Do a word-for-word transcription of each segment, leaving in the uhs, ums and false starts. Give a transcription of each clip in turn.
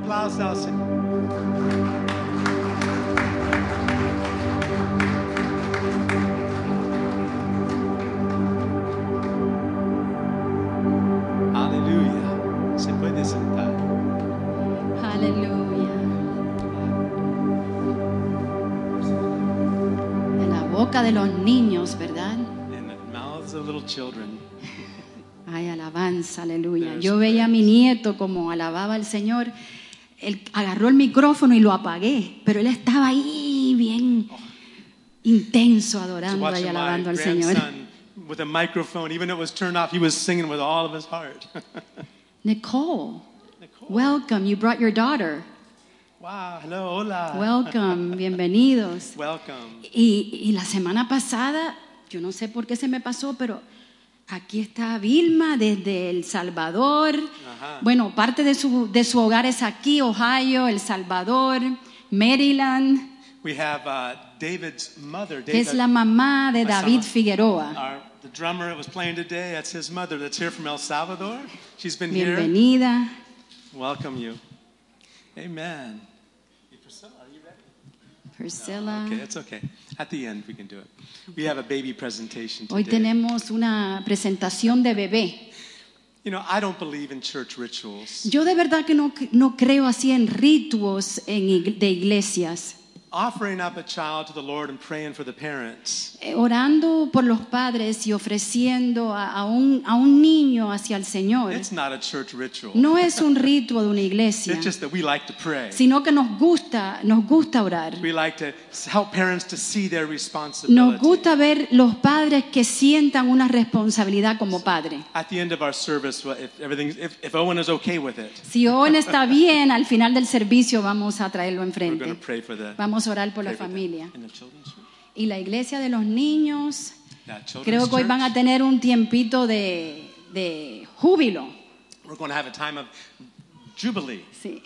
aplauso al Señor. Aleluya. Se puede sentar. Aleluya. En la boca de los niños, ¿verdad? In the mouths of little children. Ay, alabanza, aleluya. Yo veía a mi nieto como alababa al Señor. Él agarró el micrófono y lo apagué, pero él estaba ahí bien intenso adorando y alabando al Señor. With a microphone, even though it was turned off, he was singing with all of his heart. Nicole, Nicole. welcome. You brought your daughter. Wow, hello, hola. Welcome, bienvenidos. Welcome. Y, y la semana pasada, yo no sé por qué se me pasó, pero aquí está Vilma desde El Salvador. Ajá. Bueno, parte de su, de su hogar es aquí, Ohio, El Salvador, Maryland, We have uh, David's mother, que David, es la mamá de David Asama. Figueroa. our, the drummer that was playing today. That's his mother. That's here from El Salvador. She's been here. Bienvenida. Welcome you. Amen. Priscilla, are you ready? Priscilla. Okay, it's okay. At the end, we can do it. We have a baby presentation Hoy today. tenemos una presentación de bebé. You know, I don't believe in church rituals. Yo de verdad que no, no creo así en ritos en, ig- de iglesias. Offering up a child to the Lord and praying for the parents. Eh, Orando por los padres y ofreciendo a, a, un, a un niño hacia el Señor. It's not a church ritual. No es un rito de una iglesia, It's just that we like to pray. sino que nos gusta, nos gusta orar. We like to help parents to see their Nos responsibility. gusta ver los padres que sientan una responsabilidad como padre. At the end of our service, well, if everything, if, if Owen is okay with it, Si Owen está bien, al final del servicio vamos a traerlo we're going to enfrente. pray for the, Vamos a orar por la pray for the- familia. in the children's room. Y la iglesia de los niños, Yeah, children's creo que hoy van a church. tener un tiempito de, de júbilo. We're going to have a time of jubilee. Sí.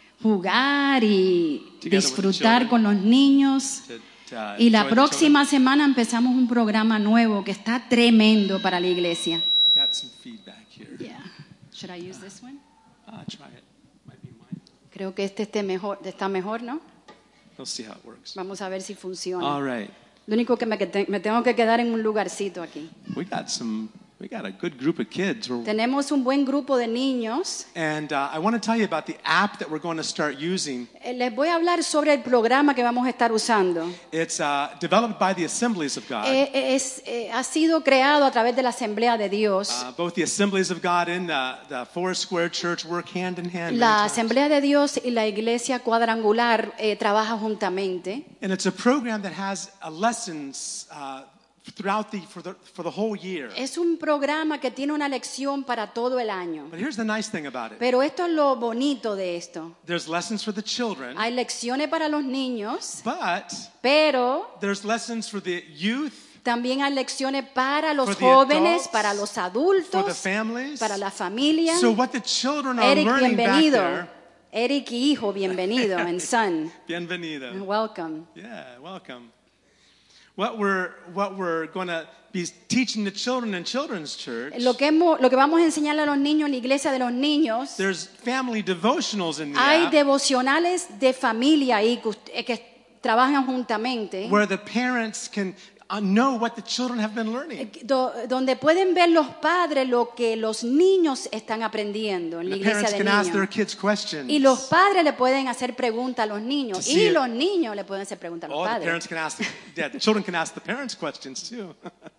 Jugar y Together with the disfrutar children. con los niños. To, to, uh, Y la enjoy the próxima semana empezamos un programa nuevo que está tremendo para la iglesia. children. Got some feedback here. Yeah. Should I use this one? Ah, try it. Might be mine. Creo que este esté mejor, está mejor, ¿no? We'll see how it works. Vamos a ver si funciona. All right. Lo único que me, que te- me tengo que quedar en un lugarcito aquí. We got some. We got a good group of kids. We're- Tenemos un buen grupo de niños. And uh, I want to tell you about the app that we're going to start using. Eh, Les voy a hablar sobre el programa que vamos a estar usando. It's uh, developed by the Assemblies of God. Eh, eh, es, eh, ha sido creado a través de la Asamblea de Dios. Uh, both the Assemblies of God and the, the Forest Square Church work hand in hand. many La times. Asamblea de Dios y la Iglesia Cuadrangular eh, trabajan juntamente. And it's a program that has uh, lessons uh, throughout the for the for the whole year. Es un programa que tiene una lección para todo el año. But here's the nice thing about it. Pero esto es lo bonito de esto. There's lessons for the children, Hay lecciones para los niños, but pero there's lessons for the youth, también hay lecciones para los For the jóvenes, adults, para los for the adultos, families. para la familia. So what the children are Eric, learning back bienvenido. there. Eric y hijo, bienvenido, and son. Bienvenido. Welcome. Yeah, welcome. What we're what we're going to be teaching the children in children's church. Lo que, hemos, lo que vamos a enseñarle a los niños en la iglesia de los niños, There's family devotionals in the hay app devocionales de familia ahí que, ust- eh, que trabajan juntamente, where the parents can uh, know what the children have been learning. do- donde pueden ver los padres lo que los niños están aprendiendo en la The iglesia parents de can ask their niños. kids questions. Y los padres le pueden hacer preguntas a los niños. To see Y it. los niños le pueden hacer preguntas a los Oh, the padres. parents can ask the, yeah, the children can ask the parents questions too.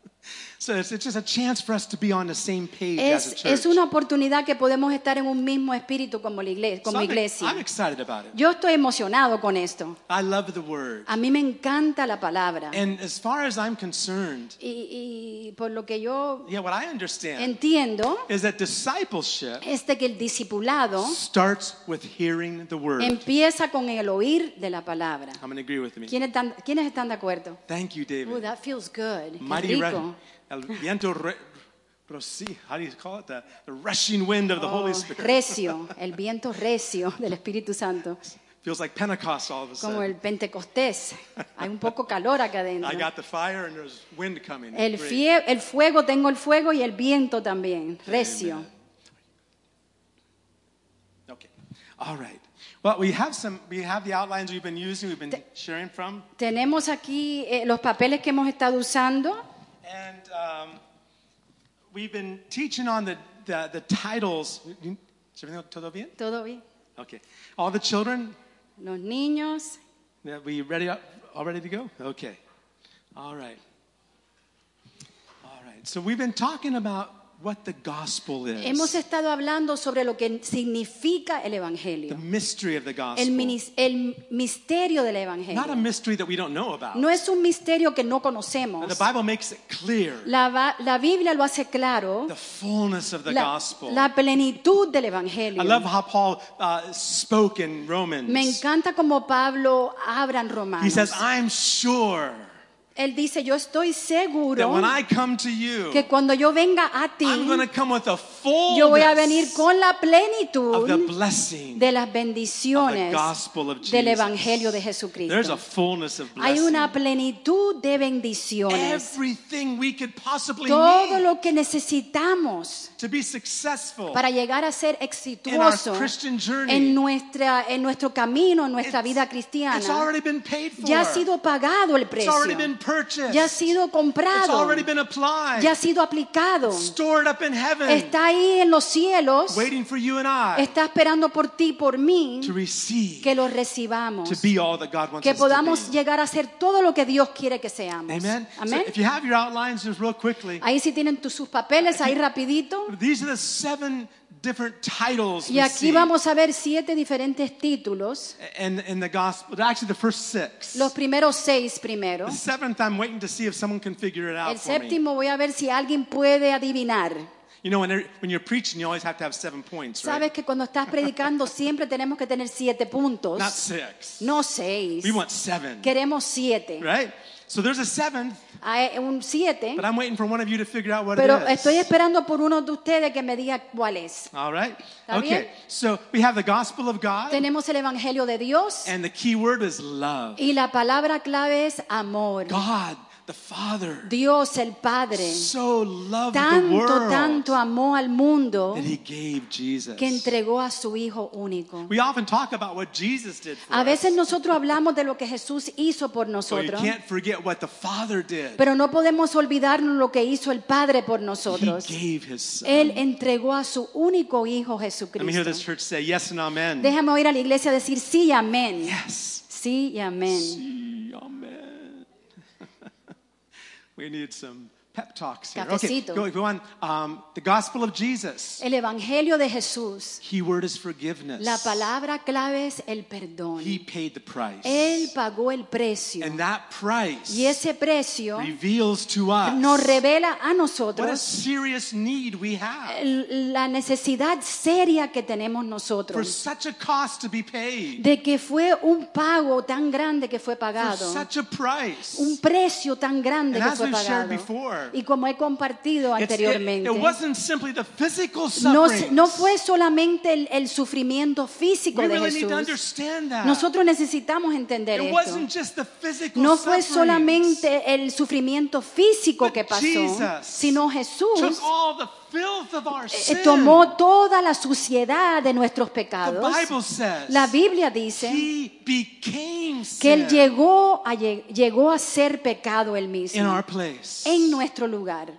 So it's, it's just a chance for us to be on the same page as a Es, church. es una oportunidad que podemos estar en un mismo espíritu como, la iglesia, So como I'm, iglesia. I'm excited about it. Yo estoy emocionado con esto. I love the word. A mí me encanta la palabra. And as far as I'm concerned, Y, y por lo que yo yeah, what I understand entiendo is that discipleship es de que el discipulado starts with hearing the word. empieza con el oír de la palabra. I'm going to agree with me. ¿Quiénes están, ¿quiénes están de acuerdo? Thank you, Oh, David. that feels good. Qué Mighty ru- rico. el viento re- rosi- how do you call it? The, the rushing wind of the Holy Oh, Spirit. recio, el viento recio del Espíritu Santo. Feels like Pentecost all of a Como sudden. el Pentecostés. Hay un poco calor acá adentro. I got the fire and there's wind coming. El, Great. fie- el fuego, tengo el fuego y el viento también, recio. Amen. Okay. All right. Well, we have some. We have the outlines we've been using. We've been Te- sharing from, Tenemos aquí eh, los papeles que hemos estado usando. and um, we've been teaching on the the, the titles. ¿Es everything todo bien? ¿Todo bien? Okay. All the children. Los niños. Are we ready? Up, all ready to go? Okay. All right. All right. So we've been talking about what the gospel is. Hemos estado hablando sobre lo que significa el The Evangelio. mystery of the gospel. El, minis- el misterio del Not a Evangelio. mystery that we don't know about. No es un misterio que no And conocemos. the Bible makes it clear. La, va- la Biblia lo hace claro. The fullness of the La, gospel. la plenitud del Evangelio. I love how Paul uh, spoke in Romans. Me encanta como Pablo habla en Romanos. He says, I'm sure Él dice, yo estoy seguro that when I come to you, que cuando yo venga a ti, I'm going to come with the yo voy a venir fullness con la of the plenitud blessing de las of the bendiciones gospel of del Jesus. Evangelio de There's a Jesucristo. fullness of Hay una blessing. plenitud de bendiciones. Everything we could possibly Todo need lo que necesitamos to be successful para llegar a ser in our exitoso Christian en, journey. nuestra, en nuestro camino, en nuestra It's- vida It's cristiana. already been paid for. Ya ha sido pagado el It's precio. already been purchased. Ya ha sido It's comprado. already been applied. Ya ha sido aplicado. Stored up in heaven. Está ahí en los cielos. Waiting for you and I Está esperando por ti, por mí, to receive, que lo recibamos. to be all that God wants Que us to podamos be. llegar a ser todo lo que Dios quiere que seamos. Amen. Amén. So if you have your outlines, just real quickly, Ahí sí tienen tus, sus papeles, ahí rapidito. these are the seven different titles Y we aquí see vamos a ver siete diferentes títulos. in, in the gospel. Actually, the first six. Los primeros seis primero. The seventh, I'm waiting to see if someone can figure it out El for me. séptimo voy a ver si alguien puede adivinar. You know, when, they're- when you're preaching, you always have to have seven points, right? Sabes que cuando estás predicando siempre tenemos que tener siete puntos. Not six. No seis. We want seven, Queremos siete. right? So there's a seventh, Hay un siete. but I'm waiting for one of you to figure out what Pero it is. estoy esperando por uno de ustedes que me diga cuál es. All right? ¿Está Okay, bien? so we have the gospel of God, Tenemos el Evangelio de Dios and the key word is love. y la palabra clave es amor. God, the Father, Dios el Padre so loved the tanto, world tanto amó al mundo that He gave Jesus. que entregó a su Hijo único. We often talk about what Jesus did for A veces us, nosotros hablamos de lo que Jesús hizo por but you nosotros, can't forget what the Father did. pero no podemos olvidarnos lo que hizo el Padre por He nosotros. gave His Son. Él entregó a su único Hijo Let me hear this Jesucristo. church say yes and amen. Déjame oír a la iglesia decir sí y amén. Yes. Sí y amén. Sí, amen. We need some pep talks here. Okay, Cafecito. go, go on. Um, the gospel of Jesus. El Evangelio de Jesús, Key word is forgiveness. la palabra clave es el perdón. He paid the price. Él pagó el precio. And that price Y ese precio reveals to us nos revela a what a nosotros serious need we have el- la necesidad seria que tenemos for nosotros. such a cost to be paid, De que fue un pago tan grande que fue for pagado. such a price. Un precio tan grande And que as fue we've shared pagado. before, Y como he compartido It's- it, anteriormente, it wasn't simply the physical no, suffering. no fue solamente el, el sufrimiento físico We de really need to Jesús. understand that. Nosotros necesitamos entender It esto. wasn't just the physical No fue sufferings. solamente el sufrimiento físico But que pasó, Jesus sino took Jesús all the filth of our eh, sin. tomó toda la suciedad de nuestros The pecados. Bible says La Biblia dice He became que Él sin llegó a, lle- llegó a ser pecado Él in mismo, our place. en nuestro lugar.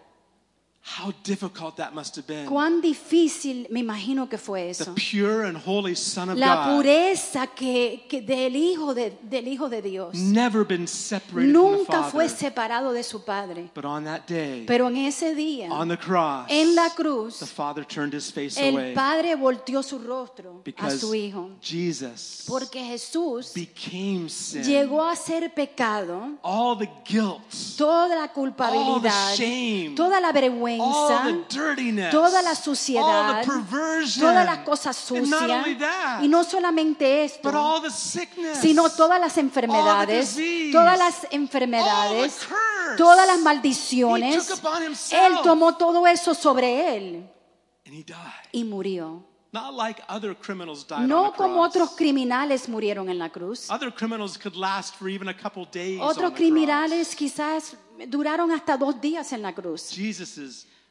How difficult that must have been. Cuán difícil me imagino que fue The eso. pure and holy Son of La God pureza que, que del, hijo de, del Hijo de Dios. never been separated from the Nunca fue Father. separado de su Padre. But on that day, Pero en ese día, on the cross, en la the cruz, Father turned His face el away Padre volteó su rostro a because su Hijo. Jesus Porque Jesús became sin. llegó a ser pecado, All the guilt, toda la culpabilidad, all the shame, toda la all vergüenza, the dirtiness, toda la all suciedad, the perversion, todas las cosas and not sucias. only that, Y no solamente esto, but all the sickness, sino todas las enfermedades, disease, todas las all the enfermedades, curse. todas las He maldiciones. took upon himself, Él tomó todo eso sobre él and he died. y murió. Not like other criminals died on No the como cross. otros criminales murieron en la cruz. Other criminals could last for even a couple days Otros on the cross. criminales quizás duraron hasta dos días en la cruz. Jesus's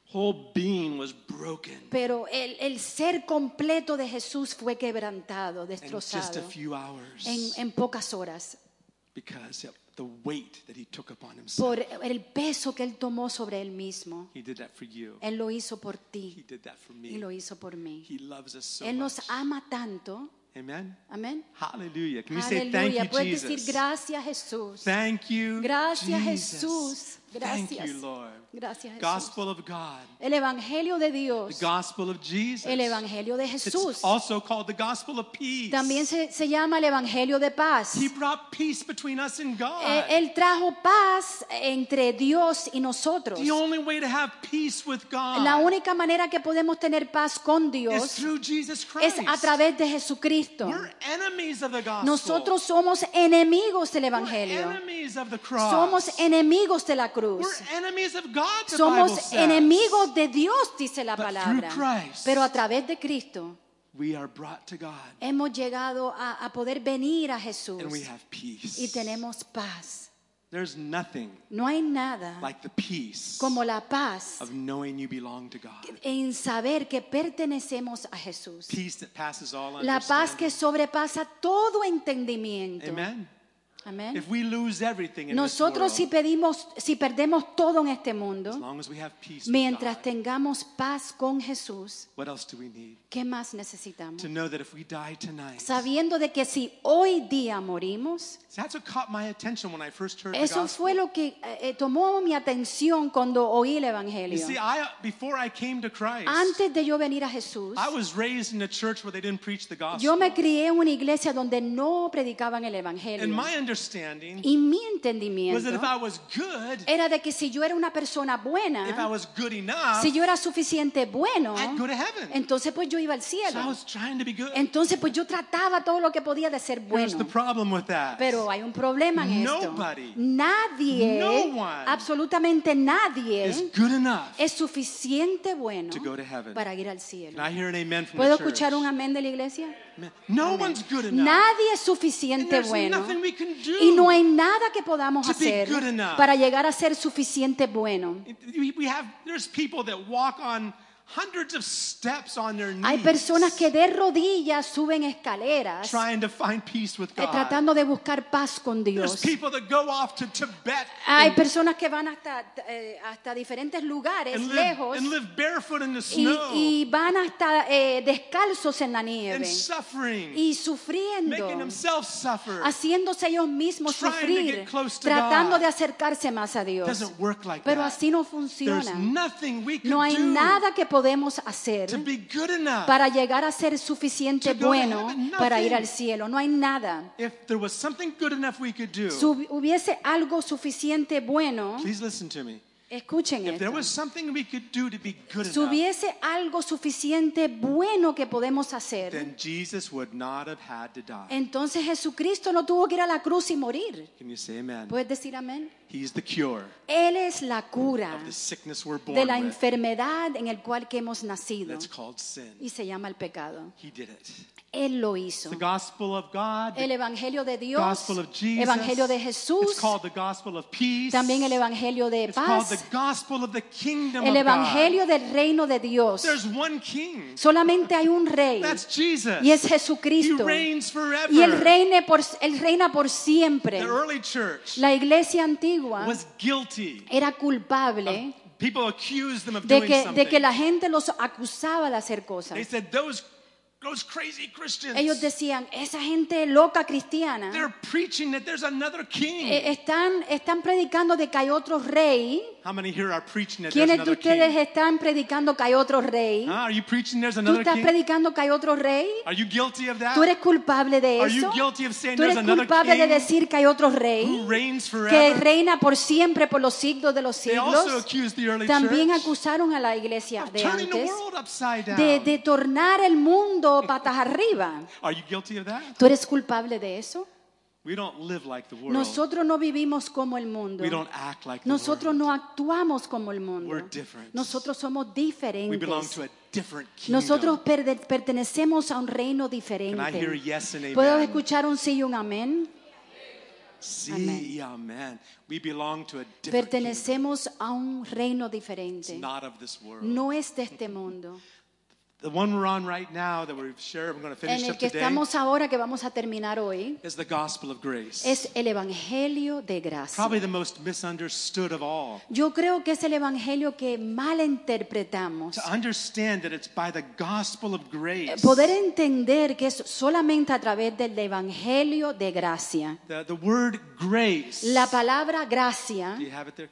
whole being was broken Pero el, el ser completo de Jesús fue quebrantado, in just a destrozado few hours en, en pocas horas because of the weight that he took upon himself. por el peso que Él tomó sobre Él mismo. He did that for you. Él lo hizo por He ti did that for y me. lo hizo por mí. He loves us so Él much. nos ama tanto. Amen. Amén. Hallelujah. Can we say thank Aleluya. you, Puedes Jesus? decir gracias, Jesús. Thank you, Gracias, Jesus. Jesús. Thank Gracias. you, Lord. Gracias, Jesús. Gospel of God. El Evangelio de The Dios. gospel of Jesus. El Evangelio de Jesús. It's also called the gospel of peace. También se, se llama el Evangelio de paz. He brought peace between us and God. Eh, Él trajo paz entre Dios y nosotros. The only way to have peace with God La única manera que podemos tener paz con is Dios through Jesus Christ. es a través de Jesucristo. We're enemies of the gospel. Nosotros somos enemigos del We're Evangelio. enemies of the cross. Somos enemigos de la cruz. We're enemies of God, the Bible Somos says. enemigos de Dios, dice la But palabra. through Christ, Pero a través de Cristo we are brought to God hemos llegado a, a poder venir a Jesús and we have peace. y tenemos paz. There's nothing No hay nada like the peace como la paz of knowing you belong to God. en saber que pertenecemos a Jesús. Peace that passes all La paz que understanding. sobrepasa todo entendimiento. Amen. Amén. If we lose everything in Nosotros this si world, pedimos, si perdemos todo en este as mundo, long as we have peace with mientras God, tengamos paz con Jesús, what else do we need? ¿qué más necesitamos? To know that if we die tonight, Sabiendo de que si hoy día morimos, that's what caught my attention when I first heard the eso gospel. fue lo que eh, tomó mi atención cuando oí el You Evangelio. see, I, before I came to Christ, Antes de yo venir a Jesús, I was raised in a church where they didn't preach the gospel. yo me crié en una iglesia donde no predicaban el And Evangelio. my understanding Y mi was entendimiento that if I was good, era de que si yo era una persona if I buena, was good enough, si yo era suficiente bueno, I'd go to heaven. entonces pues yo iba al So I cielo. was trying to be good. Entonces pues yo trataba todo lo que podía de ser Here's the bueno. problem with that. Pero hay un problema en esto. Nobody, Nadie, no one absolutamente nadie, is good enough es suficiente bueno to go to heaven. para ir al cielo. Can I hear an amen from ¿Puedo the church? escuchar un amén de la iglesia? Amen. No one's good enough. Nadie es And suficiente there's bueno. nothing we can do. Y no hay nada que podamos to be hacer good enough. para llegar a ser suficiente bueno. We we have, there's people that walk on hundreds of steps on their knees Hay personas que de rodillas suben escaleras trying to find peace with eh, God. tratando de buscar paz con There's Dios. people that go off to Tibet Hay and, personas que van hasta, eh, hasta diferentes lugares and, live, lejos and live barefoot in the y, snow y van hasta eh, descalzos en la and nieve suffering, y making sufriendo, themselves suffer. haciéndose ellos mismos trying to sufrir, get close to tratando God. de acercarse más a It Dios. doesn't work like Pero that. así no There's funciona. nothing we can No hay do nada que podemos hacer to be good enough. para llegar a ser suficiente To go to bueno heaven, para ir nothing. al cielo. No hay nada. If there was something good enough we could do, Si hubiese algo suficiente bueno, please listen to me. escuchen If there esto. was something we could do to be good Si enough, hubiese algo suficiente bueno que podemos hacer, then Jesus would not have had to die. entonces Jesucristo no tuvo que ir a la cruz y morir. Can you say amen? ¿Puedes decir amén? He's the cure Él es la cura of the sickness we're born de la with. enfermedad en el cual que hemos nacido That's called sin. y se llama el pecado. He did it. Él lo hizo. The gospel of God, El the Evangelio de Dios, gospel of Jesus. Evangelio de It's Jesús, called the gospel of peace. también el Evangelio de It's called the paz, gospel of the kingdom el of God. Evangelio del reino de Dios. There's one king. Solamente hay un rey That's Jesus. y es He Jesucristo. reigns forever. Y él reina por, él reina por siempre. The early church La iglesia antigua was guilty. era culpable People accused them of de doing que, something. de que la gente los acusaba de hacer They cosas. said those those crazy Christians. Ellos decían, esa gente loca cristiana They're preaching that there's another king. eh, están, están predicando de que hay otro rey. How many here are preaching that there's ¿Quiénes de another ustedes king? están predicando que hay otro rey? Huh? Are you preaching there's ¿Tú another estás king? predicando que hay otro rey? Are you guilty of that? ¿Tú eres culpable de Are you eso? guilty of saying ¿Tú eres there's another culpable de king decir que hay otro who rey reigns que forever? reina por siempre, por los siglos de los They also siglos? accused the early También church acusaron a la iglesia of de turning the antes world upside down. de, de tornar el mundo patas arriba. Are you guilty of that? ¿Tú eres culpable de eso? We don't live like the world. Nosotros no vivimos como el mundo. We don't act like the Nosotros world. no actuamos como el mundo. We're different. Nosotros somos We belong diferentes. to a different kingdom. Nosotros perde- pertenecemos a un reino Can I hear diferente. yes and ¿Puedo amen? escuchar un sí y un amén? Sí, Amén. amen. We belong to a different kingdom. Pertenecemos a un reino It's diferente. not of this world. No es de este mundo. The one we're on right now that we've shared, we're going to finish En el up que today, estamos ahora, que vamos a terminar hoy, is the gospel of grace. es el evangelio de gracia. Probably the most misunderstood of all. Yo creo que es el evangelio que mal interpretamos. To understand that it's by the gospel of grace. Poder entender que es solamente a través del evangelio de gracia. The, the word grace. La palabra gracia, Do you have it there?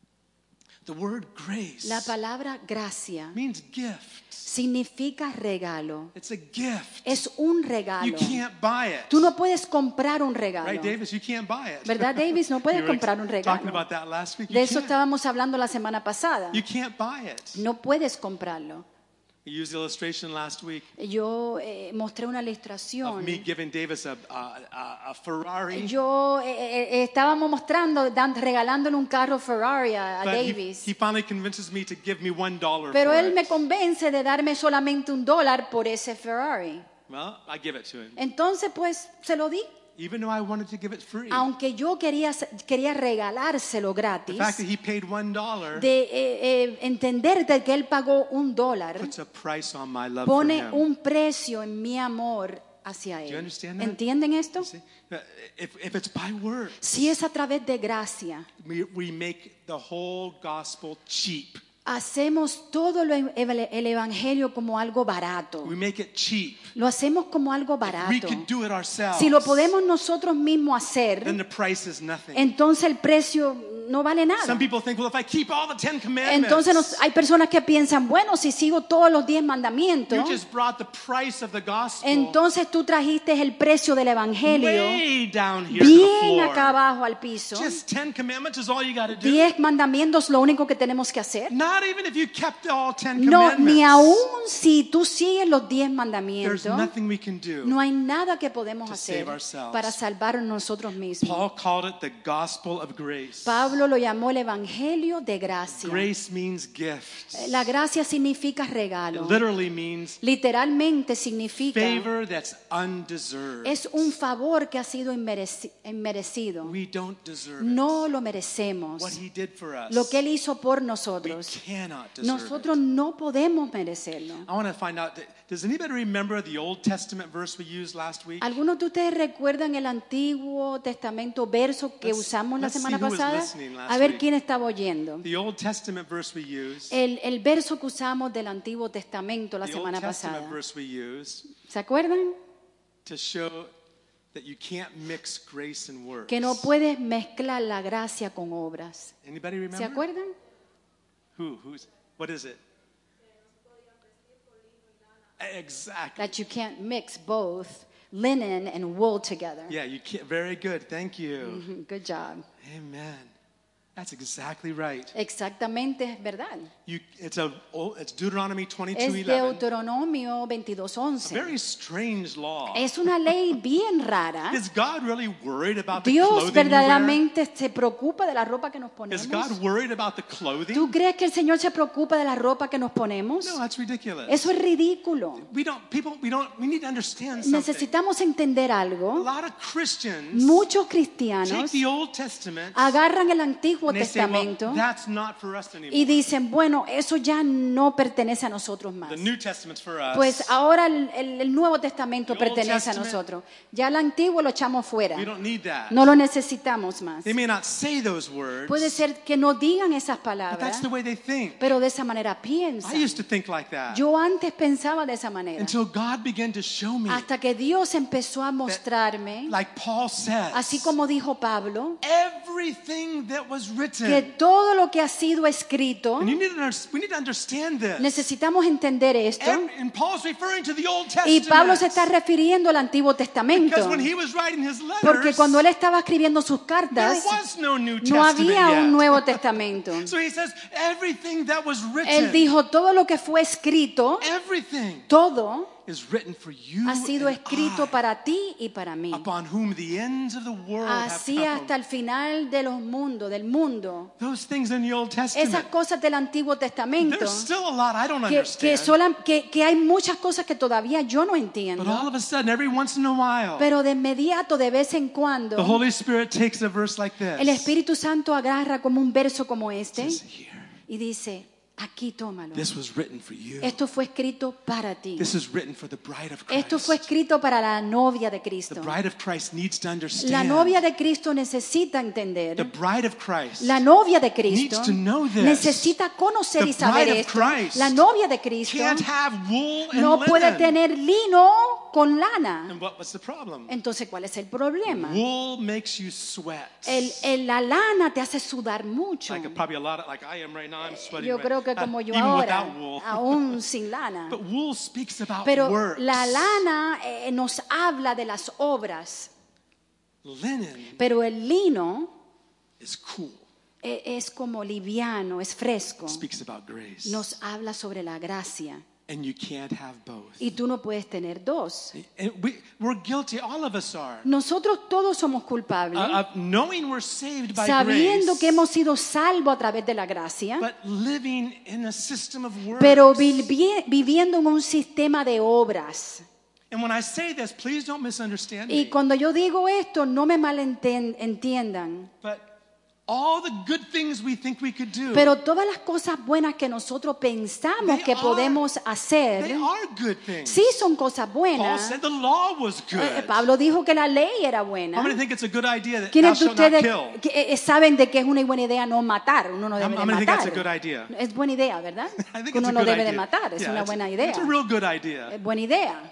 The word grace la palabra gracia means gift. significa regalo. It's a gift. Es un You regalo. can't buy it. Tú no puedes comprar un regalo. Right, Davis? You can't buy it. ¿Verdad, Davis? No puedes You were comprar un talking regalo. about that last week. You De eso can't. estábamos hablando la semana pasada. You can't buy it. No puedes comprarlo. I used the illustration last week Yo eh, mostré una of ilustración. me giving Davis a, a, a, a Ferrari. Yo eh, eh, estábamos mostrando, dan- regalándole un carro Ferrari a, a But he, Davis. he finally convinces me to give me one dollar Pero for él it. me convence de darme solamente un dólar por ese Ferrari. Well, I give it to him, Entonces, pues, se lo di. even though I wanted to give it free. Aunque yo quería, quería regalárselo The gratis, fact that he paid one dollar de eh, eh, entender de que él pagó un dólar, puts a price on my love pone for him. un precio en mi amor hacia Do you él. understand that? ¿Entienden esto? See? Uh, If, if it's by word, Si es a través de gracia, we, we make the whole gospel cheap. hacemos todo lo- el evangelio como algo barato. We make it cheap. Lo hacemos como algo We barato. could do it ourselves. Si lo podemos nosotros mismos hacer, Then the price is nothing. entonces el precio no vale nada. Some people think, well, if I keep all the Ten Commandments, Entonces nos- hay personas que piensan, bueno, si sigo todos los diez mandamientos, you just brought the price of the gospel entonces tú trajiste el precio del evangelio way down here to the bien floor. acá abajo al piso. Just Ten Commandments is all you got to do. Diez mandamientos lo único que tenemos que hacer. Not even if you kept all Ten No, Commandments. ni aún si tú sigues los diez There's mandamientos, nothing we can do. no hay nada que podemos to hacer save ourselves. para salvar nosotros mismos. Paul called it the gospel of grace. Pablo lo llamó el evangelio de gracia. Grace means gift. La gracia significa regalo. It literally means Literalmente significa favor that's undeserved. es un favor que ha sido inmereci- inmerecido. We don't deserve No lo it. merecemos. What he did for us, Lo que él hizo por we nosotros, cannot deserve nosotros it. no podemos merecerlo. I want to find out, does anybody remember the Old Testament verse we used last week? ¿Algunos de ustedes recuerdan el Antiguo Testamento verso que Let's- usamos la let's see semana who was pasada? listening last A ver week. quién estaba oyendo. The Old Testament verse we used, El, el verso que usamos del Antiguo Testamento la the Old semana Testament pasada. verse we used ¿Se acuerdan? to show that you can't mix grace and works. Que no puedes mezclar la gracia con obras. Anybody remember? ¿Se acuerdan? Who? Who's? What is it? Exactly. That you can't mix both linen and wool together. Yeah, you can't. Very good. Thank you. Mhm, Good job. Amen. That's exactly right. Exactamente, es verdad. You, it's a. oh, It's Deuteronomy twenty-two Es eleven. Deuteronomio veintidós A once. very strange law. Es una ley bien rara. Is God really worried about the Dios clothing you wear? verdaderamente se preocupa de la ropa que nos ponemos. Is God worried about the clothing? ¿Tú crees que el Señor se preocupa de la ropa que nos ponemos? No, that's ridiculous. Eso es ridículo. We don't. People. We don't. We need to understand something. Necesitamos entender A algo. lot of Christians Muchos take cristianos the Old Testament agarran el Antiguo and they say, well, Testamento that's not for us y anymore. dicen, bueno, eso ya no pertenece a nosotros más. The New Testament's for us. Pues ahora el, el- el Nuevo Testamento The Old pertenece a Testament- nosotros. Ya el Antiguo lo echamos fuera. We don't need that. No lo necesitamos más. They may not say those words, Puede ser que no digan esas but palabras, that's the way they think. pero de esa manera I piensan. used to think like that Yo antes pensaba de esa manera, until God began to show me, hasta que Dios empezó a mostrarme, like Paul says, así como dijo Pablo, everything that was written. que todo lo que ha sido escrito, And you need to, under- we need to understand this. necesitamos entender esto. Every- and Paul's referring to the Old Y Testament. Pablo se está refiriendo al Antiguo Testamento, Because when he was writing his letters, porque cuando él estaba escribiendo sus there cartas, was no New no Testament había yet. un Nuevo Testamento. So he says, everything that was Él written, dijo, todo lo que fue escrito, everything todo is written for you ha sido and escrito I, para ti y para mí. upon whom the ends of the world have Así come. hasta el final de los mundos, del mundo. Those things in the Old Esas Testament, cosas del Antiguo Testamento, there's still a lot I don't que, que, understand. sola- que, que hay muchas cosas que todavía yo no But all entiendo. of a sudden, every once in a while, Pero de inmediato, de vez en the cuando, Holy Spirit takes a verse like this. el Espíritu Santo agarra como un verso como este Says, "Here, y dice, aquí tómalo. this was written for you. Esto fue escrito para ti. This is written for the bride of Esto fue Christ. escrito para la novia de The Cristo. bride of Christ needs to La understand. novia de Cristo necesita The entender. bride of Christ La novia de Cristo needs to know this. necesita conocer The y saber bride of esto. Christ La novia de Cristo can't have wool and no puede linen. tener lino con lana. And what was the problem? Entonces, ¿cuál es el problema? Wool makes you sweat. El, el- la lana te hace sudar mucho. Like probably a lot of, like I am right now, I'm sweating. Yo right- creo que uh, como yo even ahora, without wool. aún sin lana. But wool speaks about Pero works. la lana eh, nos habla de las obras. Linen Pero el lino is cool. eh, es como liviano, es fresco. Speaks about grace. Nos habla sobre la gracia. And you can't have both. Y tú no puedes tener dos. And we, we're guilty, all of us are, Nosotros todos somos culpables, uh, of knowing we're saved by sabiendo grace, que hemos sido salvos a través de la gracia, but living in a system of works. pero vivi- viviendo en un sistema de obras. And when I say this, please don't misunderstand Y me. cuando yo digo esto, no me malentiendan, But all the good things we think we could do, pero todas las cosas buenas que nosotros pensamos They que are- podemos they hacer, are good things. sí son cosas Paul buenas. said the law was Eh, good. Pablo dijo que la ley era How buena. many think it's a good idea that thou ¿Quiénes de shalt not ustedes kill? que, eh, saben de que es una buena idea no matar? Uno no debe How de many think matar. that's a good idea? Es buena idea, ¿verdad? I think Que uno it's a no good debe de idea. matar, es Yeah, una it's- buena idea. It's a real good idea. Es buena idea.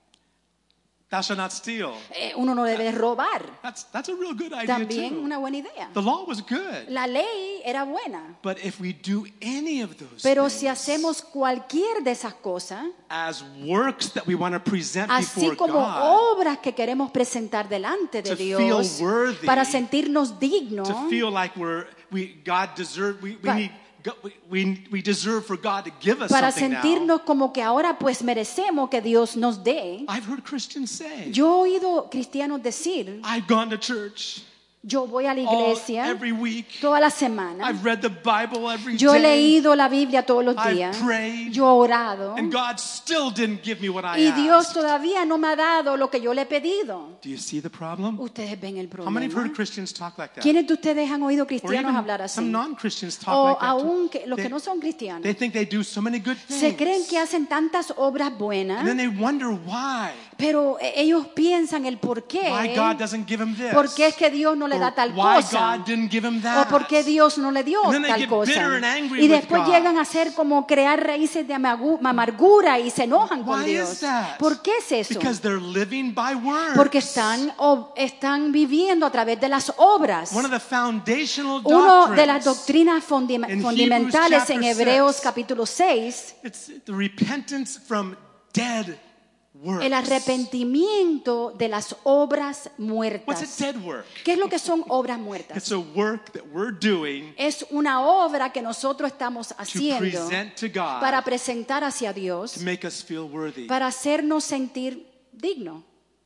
Thou shalt not steal. Eh, uno no debe robar. That's, that's a real good idea También too. una buena idea. The law was good. La ley era buena. But if we do any of those Pero things si hacemos cualquier de esas cosas, as works that we want to present así before como God, obras que queremos presentar delante de To Dios, feel worthy, para sentirnos dignos, to feel like we're, we, God deserve, we, we Pa- need, God- we, we, we deserve for God to give us para something now. sentirnos como que ahora pues merecemos que Dios nos dé. I've heard Christians say, Yo he oído cristianos decir, I've gone to church yo voy a la all, iglesia every week. toda la semana, I've read the Bible every yo he day. leído la Biblia todos los I've días, prayed, yo he orado, and God still didn't give me what I y Dios asked. todavía no me ha dado lo que yo le he pedido. Do you see the problem? Ustedes ven el How many have heard problema. Christians talk like that? ¿Quiénes de ustedes han oído Or cristianos even hablar así? some non-Christians talk O like that too. aún que- los They- que no son cristianos. They think they do so many good things. Se creen que hacen tantas obras And then buenas, they wonder why. pero eh, ellos piensan el por qué. Why God doesn't give them this. ¿Por qué es que Dios no le Or da tal why cosa? God didn't give them ¿O that. por qué Dios no le dio And then they tal get cosa? bitter and angry Y with después God. llegan a ser como crear raíces de amagu- amargura y se enojan con Why Dios. is that? ¿Por qué es eso? Because they're living by words. Porque están, o- están viviendo a través de las obras. One of the foundational Uno de las doctrines, doctrinas fondi- In fundamentales Hebrews en chapter Hebreos six. capítulo seis, it's the repentance from dead works. el arrepentimiento de las obras What's a muertas. dead work? ¿Qué es lo que son obras muertas? It's a work that we're doing Es una obra que nosotros estamos to haciendo present to God para presentar hacia Dios, to make us feel worthy. para hacernos sentir dignos.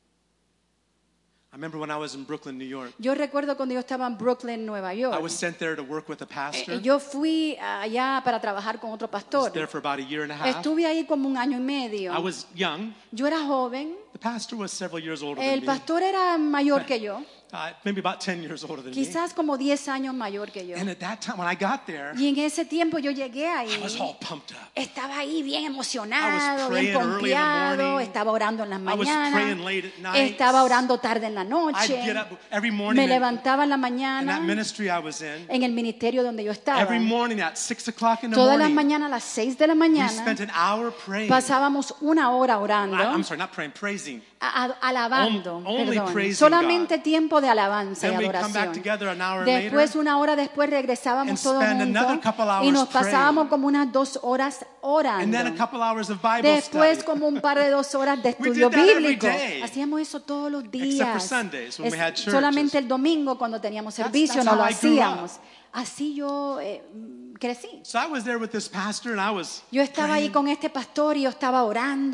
I remember when I was in Brooklyn, New York. Yo recuerdo cuando yo estaba en Brooklyn, Nueva I York. was sent there to work with a Eh, pastor. Yo fui allá para trabajar con otro I was pastor. there for about a year and a half. Estuve ahí como un año y medio. I was young. Yo era joven. The pastor was several years older El than me. pastor era mayor que yo, Uh, maybe about ten years older than me. quizás como diez años mayor que yo. And at that time, when I got there, Y en ese tiempo yo llegué ahí. I was all pumped up. Estaba ahí bien I emocionado, was bien praying early in the confiado, morning. estaba orando en las I was mañanas, praying late at night. estaba orando tarde en la I'd noche, get up every morning me in, levantaba en la in that mañana ministry I was in. en el ministerio donde yo estaba. Every morning at six o'clock in the Todas las morning, mañanas a las seis de la we mañana spent an hour praying. pasábamos una hora I, orando, I'm sorry, not praying, praising. a- a- alabando, On- only perdón, praising solamente tiempo de alabanza y Then we'd come back adoración. together an hour Después, later una hora después, and regresábamos todos spend another juntos couple hours y nos pasábamos praying. como unas dos horas and then a orando. couple hours of Bible Después, study. como un par de dos horas de We estudio did that every bíblico. day. Hacíamos eso todos los for días. Sundays when we Es had church. solamente el domingo cuando teníamos That's- servicio that's no lo how I grew up. hacíamos. Así yo eh, crecí. So I was there with this pastor and I was Yo estaba ahí praying. con este pastor y yo estaba orando.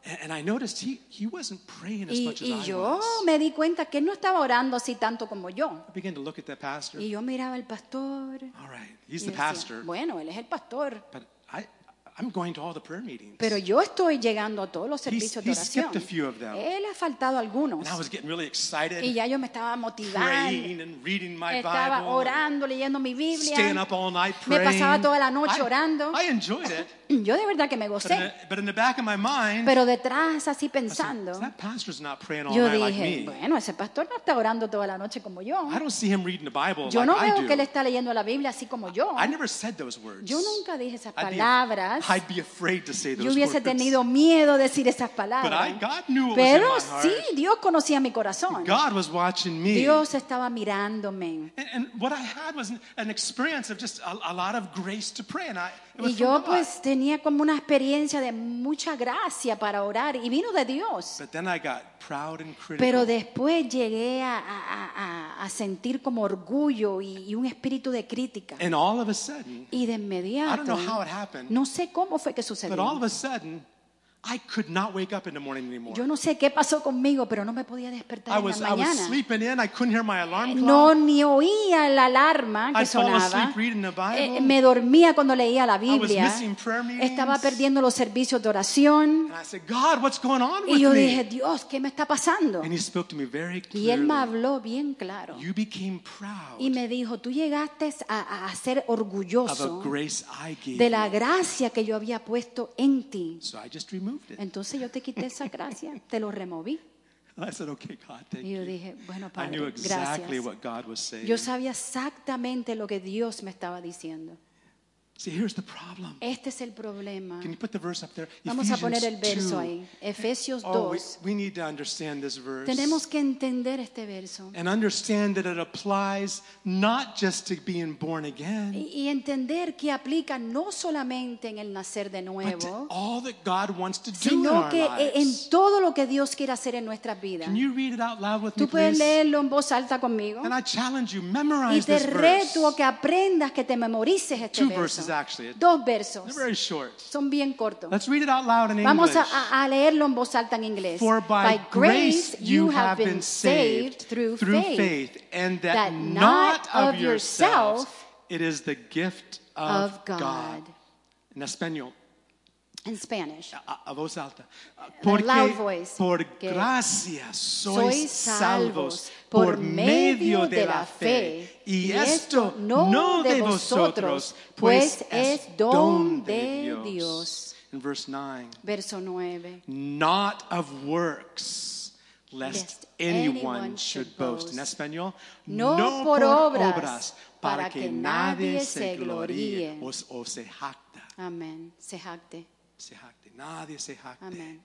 And, and I noticed he, he wasn't praying as Y, much as y I yo was. me di cuenta que él no estaba orando así tanto como yo. I began to look at that pastor. Y yo miraba al pastor. All right, he's y the decía, pastor, bueno, él es el pastor. but I, I'm going to all the prayer meetings. Pero yo estoy llegando a todos los He's- servicios de he oración. skipped a few of them. Él ha faltado algunos. And I was getting really excited, Y ya yo me estaba motivando. praying and reading my Estaba Bible, orando, leyendo mi Biblia. staying up all night Me praying. pasaba toda la noche I, orando. I enjoyed it, Yo de verdad que me but in, the, gocé. but in the back of my mind, Pero detrás, así I said, pensando, that pastor's not praying all yo night like dije, me. bueno, ese pastor no está orando toda la noche como yo. I don't see him reading the Bible Yo like no I veo que él do. está leyendo la Biblia así como yo. I never said those words. Yo nunca dije esas I'd be, palabras. I'd be afraid to say those Yo hubiese words. tenido miedo de decir esas But I, palabras. God knew what Pero was in my heart. sí, Dios conocía mi corazón. God was watching me. Dios estaba mirándome. And, and what I had was an, an experience of just a, a lot of grace to pray. And I, it was Y from yo God. pues tenía como una experiencia de mucha gracia para orar y vino de Dios. But then I got proud and critical. Pero después llegué a, a- a- a sentir como orgullo y, y un espíritu de crítica. And all of a sudden, Y de I don't inmediato, know how it happened, no sé cómo fue que but all sucedió. of a sudden, I could not wake up in the morning anymore. Yo no sé qué pasó conmigo, pero no me podía I despertar en was, la I was mañana. sleeping in. I couldn't hear my alarm No, clock. ni oía la alarma que I'd fall sonaba. asleep reading the Bible. Eh, me dormía cuando leía la was Biblia. missing prayer meetings. Estaba perdiendo los servicios de oración. And I said, God, what's going on with Y yo me? dije, Dios, ¿qué me está pasando? And he spoke to me very Y él me clearly. habló bien claro. You became proud Y me dijo, tú llegaste a, a ser of a orgulloso grace I gave de la you. gracia que yo había puesto en ti. So I just removed it. Entonces yo te quité esa gracia, te lo removí. I said, okay, God, thank Y yo you. dije, bueno, I knew Padre, exactly gracias. what God was saying. Yo sabía exactamente lo que Dios me estaba diciendo. See, here's the problem. Este es el problema. Can you put the verse up there? Vamos a poner el Ephesians verso two. ahí. Efesios Oh, we, dos. we need to understand this verse. Tenemos que entender este verso. And understand that it applies not just to being born again, Y, y entender que aplica no solamente en el nacer de but to nuevo, all that God wants to do in sino our que lives. en todo lo que Dios quiere hacer en nuestras vidas. Can you read it out loud with me, Tú puedes please? leerlo en voz alta conmigo. And I challenge you, Y memorize te this reto a verse. que aprendas, que te memorices este Two verso. verses, actually. Dos versos. They're very short. Son bien cortos. Let's read it out loud in Vamos English. a, a- a leerlo en voz alta en inglés. For by grace you have been saved through through faith, faith, and that that not not of of yourselves, yourself, it is the gift of of God. God. En español, In Spanish. a, a voz alta. A Porque loud voice. por Que gracia sois sois salvos salvos por medio de la fe. Y esto no de vosotros, pues es don de Dios. In verse nine. Verso nueve. Not of works, lest Lest anyone anyone should should boast. boast. En español, No por obras, para que nadie se gloríe. o, o se jacta. Amén. Se jacte. Se jacte. Nadie se jacte. Amén.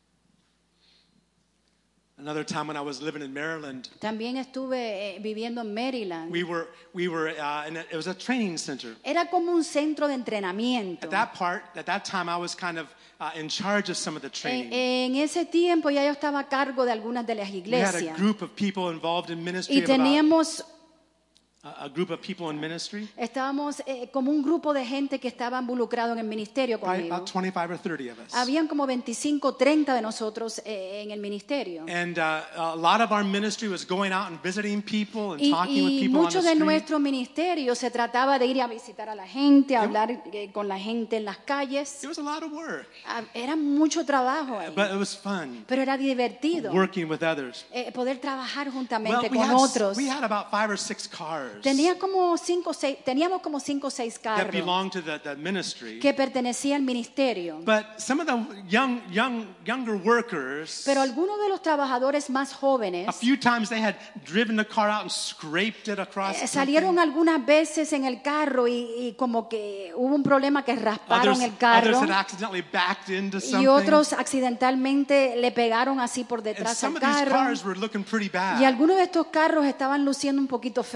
Another time when I was living in Maryland, También estuve eh, viviendo en Maryland. we were we were uh, in a, it was a training center. Era como un centro de entrenamiento. At that part, at that time, I was kind of uh, in charge of some of the En, training. en ese tiempo ya yo estaba a cargo de algunas de las We had a iglesias. group of people involved in ministry. Y of about- teníamos, a, a group of people in ministry, estábamos eh, como un grupo de gente que estaba involucrado en el ministerio probably conmigo. about twenty-five or thirty of us. Habían como veinticinco, treinta de nosotros eh, en el ministerio. And uh, a lot of our ministry was going out and visiting people and Y, talking with y people on mucho the de street. nuestro ministerio se trataba de ir a visitar a la gente, a hablar eh, con la gente en las calles. It was a lot of work, Ah, Era mucho trabajo ahí, but it was fun pero era divertido working with others. eh, poder trabajar Well, juntamente we con had, otros. we had about five or six cars Tenía como cinco, seis, teníamos como cinco o seis that carros belonged to the, the ministry. que pertenecían al ministerio. But some of the young, young, younger workers, Pero algunos de los trabajadores más jóvenes a few times they had driven the car out and scraped it across. eh, something. salieron algunas veces en el carro y, y como que hubo un problema que rasparon Others, el carro others had accidentally backed into something. y otros accidentalmente le pegaron así por And detrás some al of these carro. cars were looking pretty bad. Y algunos de estos carros estaban luciendo un poquito feo. The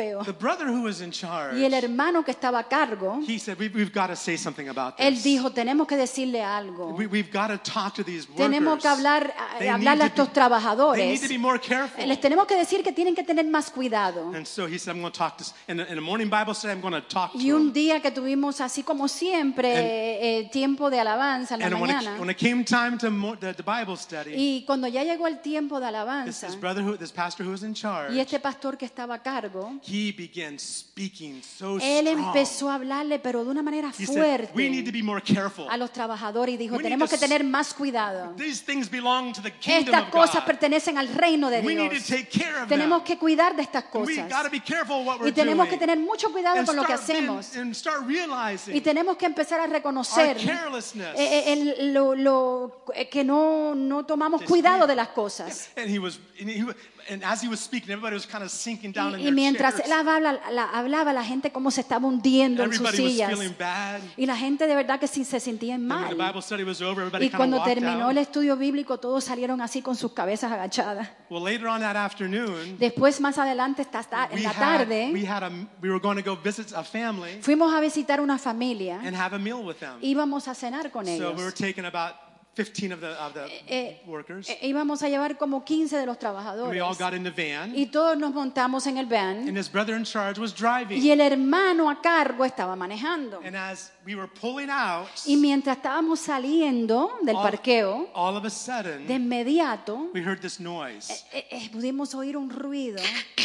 brother who was in charge, Y el hermano que estaba a cargo, he said, we, we've got to say something about él this. dijo, tenemos que decirle algo. We, we've got to talk to these workers. Tenemos que hablar, They hablarle a need to estos be- trabajadores. They need to be more careful. Les tenemos que decir que tienen que tener más cuidado. And so he said, I'm going to talk to, in a, in a morning Bible study, I'm going to talk to Y un them. día que tuvimos, así como siempre, eh, tiempo de alabanza en la And when it, mañana. when it came time to mo- the, the Bible study, Y cuando ya llegó el tiempo de this, alabanza, this brother, who, this pastor who was in charge, y este pastor que estaba a cargo, he began speaking so él strong. empezó a hablarle, pero de una manera He said, we need to fuerte, be more careful. a los trabajadores y dijo, We need tenemos to que tener más cuidado. These things belong to the kingdom Estas of cosas God. pertenecen al reino de We need to Dios. take care of Tenemos them. que cuidar de estas We got to cosas. be careful what we're Y tenemos que doing. tener mucho cuidado And con lo que start being- hacemos. and start realizing Y tenemos que empezar a reconocer our carelessness. eh, eh, el- lo, lo- eh, que no, no tomamos cuidado de las cosas. And he was, and, he, and as he was speaking, everybody was kind of sinking down in Y, y their mientras chairs. él hablaba, la, hablaba, la gente como se estaba hundiendo en sus Everybody was sillas. feeling bad. Y la gente de verdad que sí se sentía And when the mal. Bible study was over, everybody Y kind of cuando walked terminó out. el estudio bíblico, todos salieron así con sus cabezas agachadas. Well, later on that afternoon, Después, más adelante, esta ta- en we la had, tarde, we had a, we were going to go visit a family fuimos a visitar una familia. and have a meal with them. Íbamos a cenar con So ellos. we were taking about fifteen of the, of the Eh, workers. eh, íbamos a llevar como quince de los And trabajadores. we all got in the van. Y todos nos montamos en el van. And his brother in charge was driving. Y el hermano a cargo estaba manejando. And as we were pulling out, Y mientras estábamos saliendo del all, parqueo, all of a sudden, de inmediato we heard this noise. eh, eh, pudimos oír un ruido.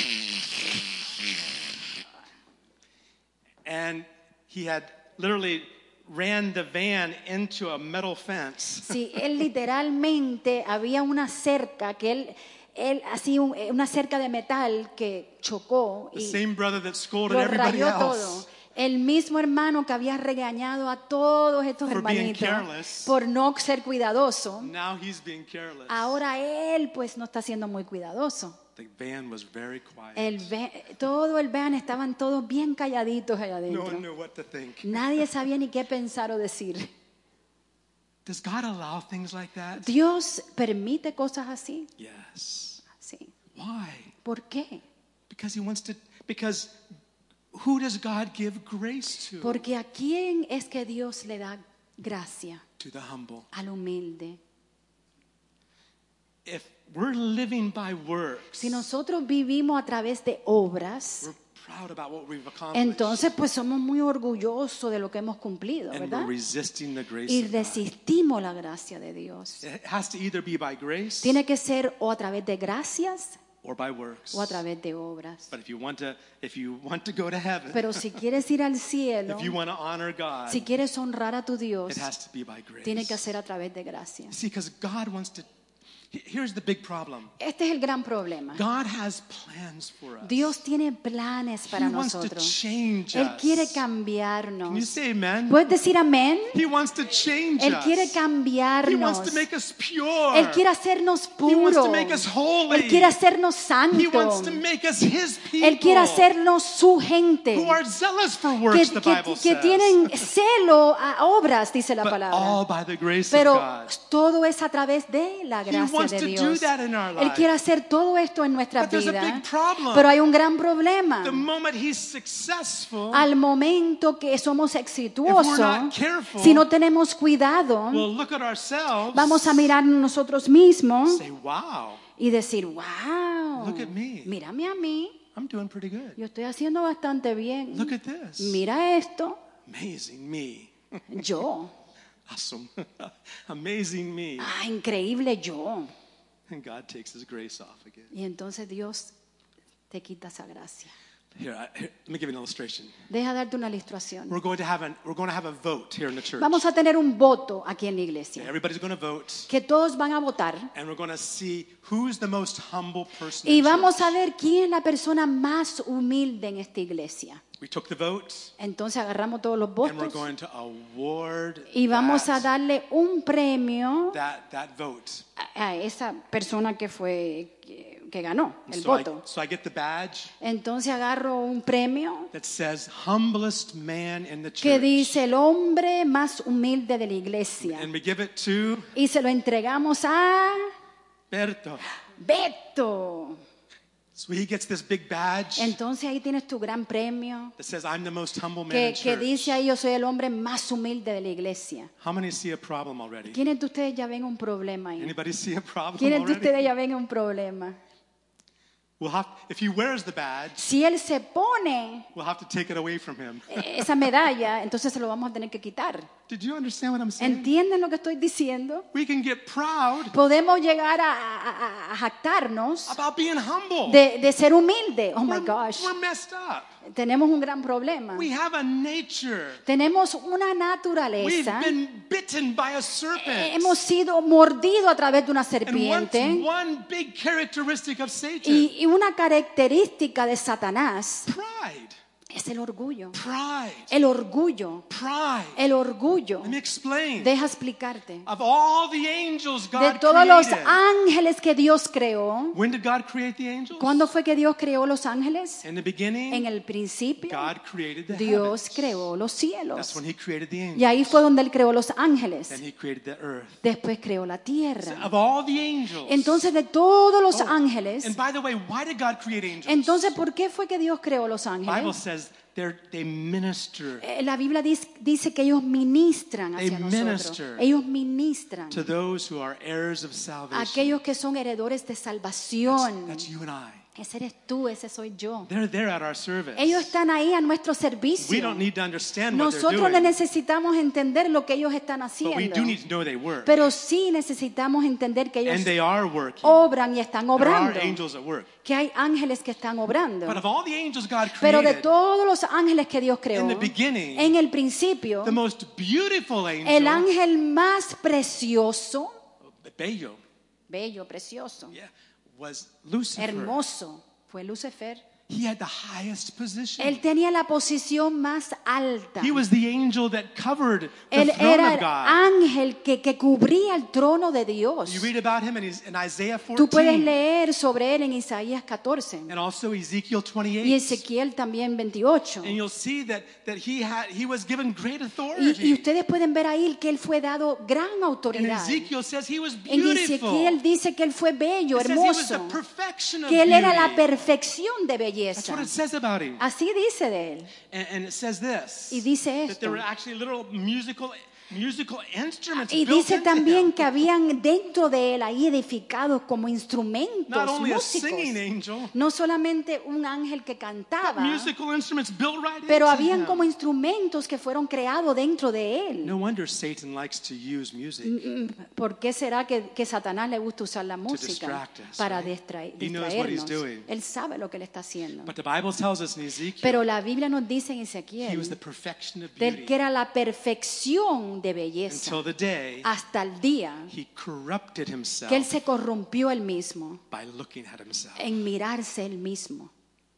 And he had literally ran the van into a metal fence. Sí, él literalmente había una cerca que él, él así un- eh, una cerca de metal que chocó The y same brother that scolded lo everybody rayó else. todo. El mismo hermano que había regañado a todos estos For being hermanitos careless. por no ser cuidadoso. Now he's being careless. Ahora él pues no está siendo muy cuidadoso. The van was very quiet. El ve- todo el van estaban todos bien calladitos allá No one adentro. knew what to think. Nadie sabía ni qué pensar o decir. Does God allow things like that? Dios permite cosas así. Yes. Sí. Why? ¿Por qué? Because he wants to, because who does God give grace to? Porque a quién es que Dios le da gracia, To the humble. al humilde. If we're living by works, Si nosotros vivimos a través de obras, we're proud about what we've accomplished. entonces pues somos muy orgullosos de lo que hemos cumplido, and ¿verdad? we're resisting the grace Y of God. resistimos la gracia de Dios. It has to either be by grace Tiene que ser o a través de gracias or by works. o a través de obras. But if you want to, if you want to go to heaven, Pero si quieres ir al cielo, if you want to honor God, si quieres honrar a tu Dios, it has to be by grace. tiene que ser a través de gracia. See, because God wants to. he- Here's the big problem. Este es el gran problema. God has plans for us. Dios tiene planes para He wants to nosotros. change Él us. quiere Can you cambiarnos. say amen? ¿Puedes decir amén? He wants to change Él us. quiere He wants cambiarnos. to make us pure. Él quiere hacernos He wants puros. to make us holy. Él quiere hacernos He santos. wants to make us His people. Él quiere hacernos su gente. who are zealous for Que, works, the que- Bible que says. tienen celo a obras, dice la But palabra. all by the grace Pero of God. todo es a través de la He gracia wants de to do Dios. that in our Él life. quiere hacer todo esto en nuestra But there's a vida. big problem. Pero hay un gran problema. The moment He's successful, Al momento que somos If we're exitosos, not careful, si no tenemos cuidado, we'll look at ourselves vamos a mirar nosotros mismos and say, wow, y decir, wow, Look at me. mírame a mí, I'm doing pretty good. yo estoy haciendo bastante bien. Look at this. Mira esto, Amazing me. yo. Awesome. Amazing me. Ah, increíble yo. And God takes His grace off again. Y entonces Dios te quita esa gracia. Here, I, here, let me give you an illustration. Deja darte una ilustración. We're going to have an, we're going to have a vote here in the church. Vamos a tener un voto aquí en la iglesia. Everybody's going to vote, Que todos van a votar. and we're going to see who's the most humble person. Y in vamos church. a ver quién es la persona más humilde en esta iglesia. We took the vote, Entonces agarramos todos los and we're votos going to award y vamos a that, darle un premio that, that vote. a a esa persona que fue que, que ganó el So I, voto. so I get the badge Entonces agarro un premio that says humblest man in the que church. dice el hombre más humilde de la iglesia And we give it to y se lo entregamos a Berto. Beto. So he gets this big badge Entonces ahí tienes tu gran premio that says, I'm the most humble man que, in que church. dice ahí, yo soy el hombre más humilde de la iglesia. How many see a problem already? ¿Quiénes de ustedes ya ven un problema ahí? Anybody see a problem ¿Quiénes de already? ustedes ya ven un problema? We'll have, if he wears the badge, Si él se pone we'll have to take it away from him. esa medalla, entonces se lo vamos a tener que quitar. Did you understand what I'm saying? ¿Entienden lo que estoy diciendo? We can get proud Podemos llegar a, a- a jactarnos about being humble. de, de ser humilde. Oh my We're, gosh, we're messed up. tenemos un gran problema. We have a nature. Tenemos una We've naturaleza. been bitten by a Eh, serpent. Hemos sido mordidos a través de una And what's serpiente. one big characteristic of Satan? Y, y una característica de Satanás Pride. es el orgullo. Pride. El orgullo. Pride. El orgullo. Let me explain. Deja explicarte. Of all the angels God De todos los created, ángeles que Dios creó, when did God create the angels? ¿cuándo fue que Dios creó los ángeles? In the beginning, En el principio, God created the Dios heavens. creó los That's cielos. when he created the Y angels. ahí fue donde Él creó los ángeles. Then he created the earth. Después creó la tierra. Of all the angels. Entonces, de todos los Oh, ángeles, And by the way, why did God create angels? entonces, ¿por qué fue que Dios creó los The Bible ángeles? says they're, they minister Eh, La Biblia dice, dice que ellos ministran hacia They nosotros. minister Ellos ministran to those who are heirs of a salvation. aquellos que son heredores de salvación. That's you and I. Ese eres tú, ese soy yo. They're there at our service. Ellos están ahí a nuestro We servicio. don't need to understand what they're Nosotros no doing, necesitamos entender lo que ellos están but we haciendo. do need to know they work. Pero sí necesitamos entender que ellos And they are working. obran y están There are obrando. angels at work. Que hay ángeles que están obrando. But of all the angels God Pero de created, todos los ángeles que Dios creó, in the beginning, en el principio, the most beautiful el angel, ángel más precioso, bello, bello, precioso, yeah, was Lucifer. hermoso, fue Lucifer. He had the highest position. Él tenía la posición más alta. He was the angel that covered the Él throne era of el God. ángel que, que cubría el trono de Dios. You read about him in, his, in Isaiah Tú puedes fourteen leer sobre él en Isaías catorce and also Ezekiel y twenty-eight. Ezequiel también veintiocho. And you'll see that, that he, had, he was given great Y, y authority. ustedes pueden ver ahí que él fue dado gran And autoridad. Ezekiel says he was En beautiful. Ezequiel dice que él fue bello, It says he was the hermoso, perfection of que él era la beauty. perfección de That's belleza. what it says about him. Así dice de él. And, and it says this, Y dice that esto. there were actually little musical, musical instruments Y built dice into también him. que habían dentro de él ahí edificados como instrumentos Not only a singing músicos. angel, No solamente un ángel que cantaba, musical instruments built right pero into habían him. como instrumentos que fueron creados dentro de él. No wonder Satan likes to use music. Mm, ¿Por qué será que, que Satanás le gusta usar la música distract us, para right? distra- He knows what he's distraernos? doing. Él sabe lo que él está haciendo. But the Bible tells us in Ezekiel, Pero la Biblia nos dice en he was the Ezequiel perfection of del beauty que era la perfección de belleza until the day hasta el día he corrupted que él himself se corrompió él mismo by looking at himself. en mirarse él mismo.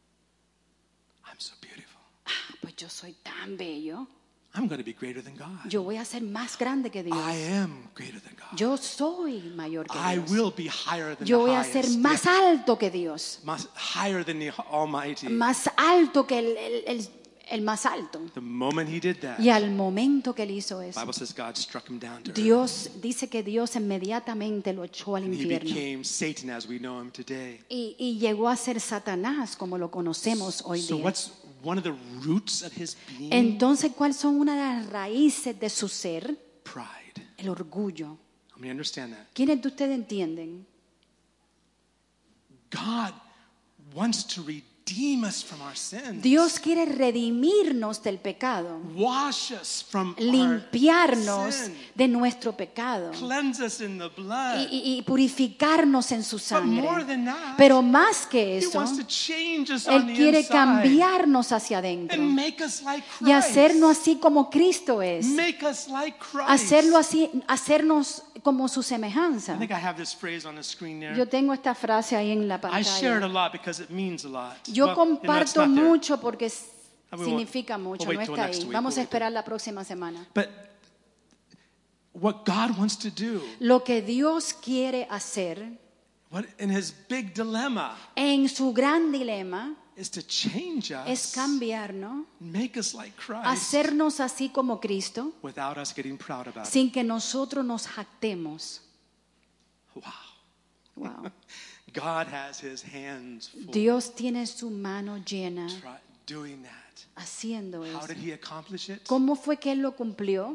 I'm so beautiful. Ah, pues yo soy tan bello, I'm going to be greater than God. yo voy a ser más grande que Dios. I am greater than God. Yo soy mayor que I Dios. will be higher than Yo the voy a ser highest. más Yeah. alto que Dios, Más- higher than the Almighty. más alto que el, el- el- el más alto. The moment he did that, Y al momento que él hizo the eso, Bible says God struck him down to earth. Dios dice que Dios inmediatamente lo echó al And he infierno. became Satan as we know him today. Y, y llegó a ser Satanás como lo conocemos hoy So día. what's one of the roots of his being? Entonces, ¿cuáles son una de las raíces de su ser? Pride. El orgullo. How many understand that? ¿Quiénes de ustedes entienden? God wants to redeem us from our sins. Dios quiere redimirnos del pecado, Wash us from limpiarnos our sin. de nuestro pecado Cleanse us in the blood. y, y- y purificarnos en su But more sangre. than that, Pero más que he eso, wants to change us on Él the quiere inside cambiarnos hacia adentro and make us like Christ. y hacernos así como Cristo es. Make us like Christ. Hacerlo así, hacernos como su semejanza. I think I have this phrase on the screen there. Yo tengo esta frase ahí en la I share it a pantalla. lot because it means a lot. Yo Well, you know, it's comparto not there. mucho porque s- we won't- significa mucho, we'll no wait till está next ahí. week. Vamos a We'll esperar la próxima semana. But what God wants to do, Lo que Dios quiere hacer what in his big dilemma, en su gran dilema is to change us, es cambiarnos, make us like Christ, hacernos así como Cristo, without us getting proud about it. sin que nosotros nos jactemos. Wow. Wow. God has his hands full. Dios tiene su mano llena Try doing that. haciendo How eso. did he accomplish it? ¿Cómo fue que Él lo cumplió?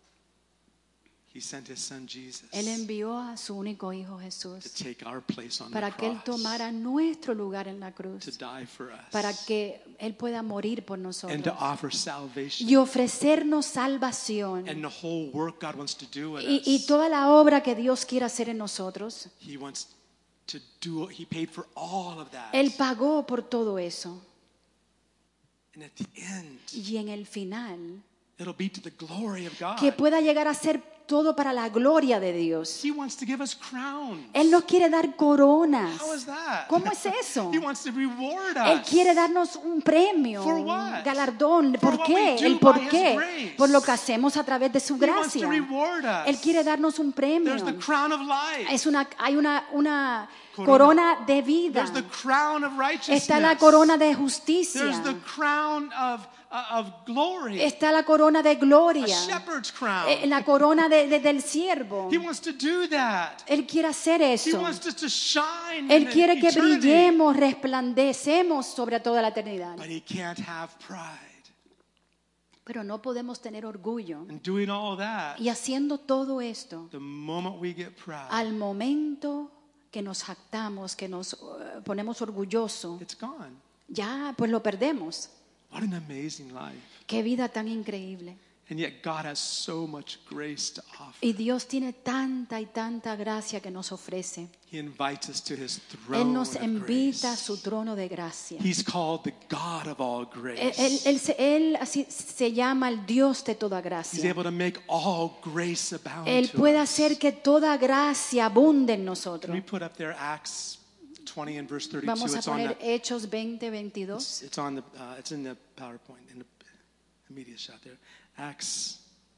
He sent his son Jesus Él envió a su único Hijo to Jesús take our place on the para que Él cross, tomara nuestro lugar en la to cruz, die for us, para que Él pueda morir por and to nosotros offer salvation. y ofrecernos salvación. And the whole work God wants to do with Y, y us. toda la obra que Dios quiere hacer en nosotros, He wants to do, he paid for all of that. Él pagó por todo eso. And at the end, Y en el final, it'll be to the glory of God. que pueda llegar a ser todo para la gloria de Dios. He wants to give us crowns. Él nos quiere dar coronas. How is that? ¿Cómo es eso? He wants to reward us. Él quiere darnos un premio, For un what? galardón. For ¿Por what qué? we do ¿El por by His qué? grace. Por lo que hacemos a través de su He wants to gracia. reward us. Él quiere darnos un premio. There's the crown of life. Es una, hay una, una Corona. corona de vida. There's the crown of righteousness. Está la corona de There's justicia. the crown of, uh, of glory. Está la corona de A gloria. shepherd's crown. Eh, La corona de, de- del siervo. He wants to do that. Él quiere hacer He eso. wants us to shine Él in quiere que eternity. brillemos, resplandecemos sobre toda la eternidad. But he can't have pride. Pero no podemos tener orgullo. And doing all that, Y haciendo todo esto, the moment we get proud, al momento que nos jactamos, que nos uh, ponemos orgullosos, it's gone. ya pues lo perdemos. What an amazing life. Qué vida tan increíble. And yet God has so much grace to offer. Y Dios tiene tanta y tanta gracia que nos ofrece. He invites us to his throne Él nos of invita a grace. su trono de gracia. He's called the God of all Él, grace. él- él se- él así se llama el Dios de toda He's gracia. able to make all grace abound Él to puede us. hacer que toda gracia abunde en Can nosotros. we put up there Acts twenty and verse thirty-two? Vamos a It's on poner the, Hechos veinte, veintidós. it's on the, uh, it's in the PowerPoint, in the, the media shot there. Acts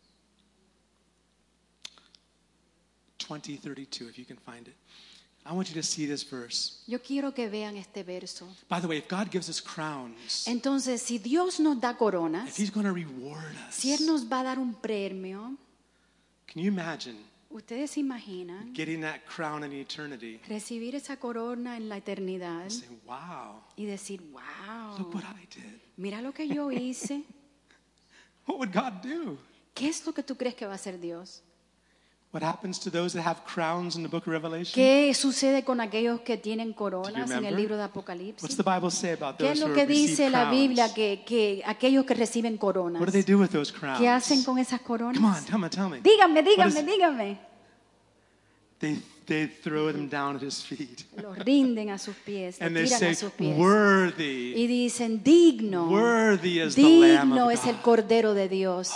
twenty thirty-two, if you can find it. I want you to see this verse. Yo quiero que vean este verso. By the way, if God gives us crowns, Entonces, si Dios nos da if coronas, He's going to reward us, si Él nos va a dar un premio, can you imagine ustedes se imaginan getting that crown in eternity recibir esa corona en la eternidad and saying, wow, y decir, wow, look what I did. mira lo que yo hice. What would God do? ¿Qué es lo que tú crees que va a hacer Dios? What happens to those that have crowns in the book of Revelation? ¿Qué sucede con aquellos que tienen coronas en el remember? libro de What's Apocalipsis? the Bible say about ¿Qué es those lo who que receive dice la crowns? Biblia que, que aquellos que reciben coronas? What do they do with those crowns? ¿Qué hacen con esas coronas? Come on, tell me, tell me. Díganme, What díganme, is- díganme. They, they throw them down at his feet. Los rinden a sus pies, los And they tiran say, a sus pies. worthy, Y dicen, digno, worthy is the Lamb digno of es el God. Cordero de Dios.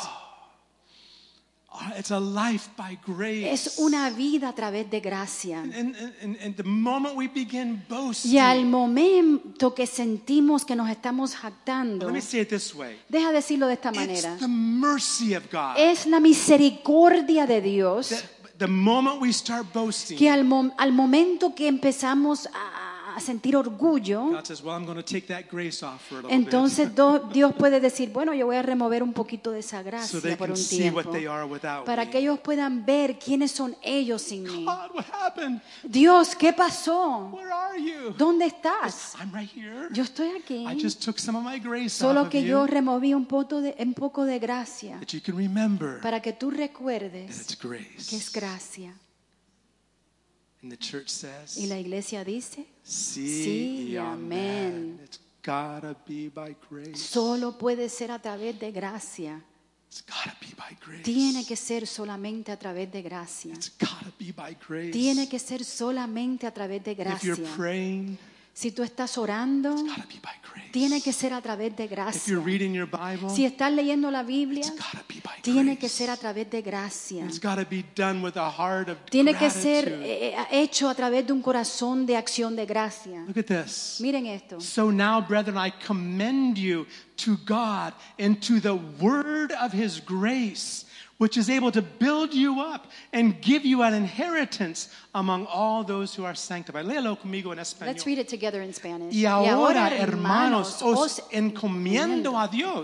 Oh, it's a life by grace. Es una vida a través de gracia. And, and, and, and the moment we begin boasting, Y al momento que sentimos que nos estamos jactando, let me say it this way. deja decirlo de esta It's manera, the mercy of God. es la misericordia de Dios That the moment we start boasting, que al, mom- al momento que empezamos a, a sentir orgullo, God says, well, I'm going to take that grace off for a little entonces do- Dios puede decir, bueno, yo voy a remover un poquito de esa bit, so gracia they por can un see tiempo, what they are without para me. que ellos puedan ver quiénes son ellos sin mí. God, what happened? Dios, ¿qué pasó? Where are you? ¿Dónde estás? I'm right here. Yo estoy aquí. I just took some of my grace off Solo of que you, yo removí un poco de, un poco de gracia that you can remember para que tú that recuerdes it's que es grace. gracia. And the church says, Y la iglesia dice, sí, sí y y amen. amén. It's gotta be by grace. Solo puede ser a través de gracia. It's gotta be by grace. Tiene que ser solamente a través de gracia. It's gotta be by grace. Tiene que ser solamente a través de If gracia. you're praying, Si tú estás orando, it's gotta be by grace. tiene que ser a través de If gracia. you're reading your Bible, Si estás leyendo la Biblia, it's gotta be by tiene que grace. ser a través de gracia. It's gotta be done with a heart of Tiene que ser gratitude. eh, hecho a través de un corazón de acción de gracia. Look at this. Miren esto. So now, brethren, I commend you to God and to the word of his grace, which is able to build you up and give you an inheritance among all those who are sanctified. Léalo conmigo en Let's español. read it together in Spanish. Y ahora, hermanos, os encomiendo a Dios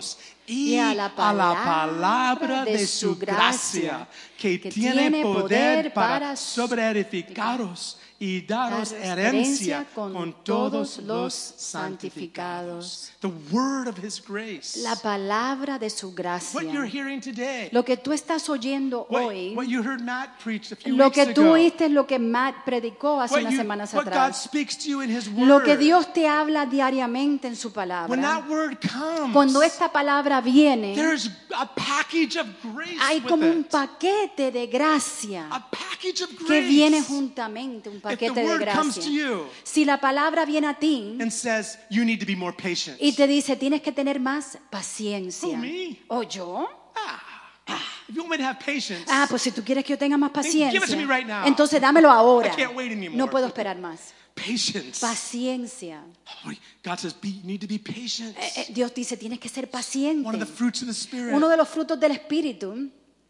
y a la palabra de su gracia, que tiene poder para sobreedificaros y daros herencia con todos los santificados. The word of his grace. La palabra de su gracia. What you're hearing today. Lo que tú estás oyendo What, hoy. what you heard Matt preach a few Lo weeks que tú ago. oíste es lo que Matt predicó hace What, unas you, semanas what God atrás. speaks to you in his word. Lo que Dios te habla diariamente en su When palabra. that word comes, Cuando esta palabra viene, there's a package of grace hay with como un it. paquete de gracia A package of grace. que viene juntamente, un If the paquete de word comes to gracia. you Si la palabra viene a ti and says you need to be more patient. y te dice tienes que tener más paciencia. Who, me? ¿O yo? Ah, if you want me to have patience, Ah, pues si tú quieres que yo tenga más paciencia, give it to me right now. entonces dámelo ahora. I can't wait anymore. No puedo esperar más. patience. Paciencia. Oh, God says be, you need to be patient. Eh, eh, Dios dice tienes que ser One of paciente. the fruits of the Spirit. Uno de los frutos del Espíritu.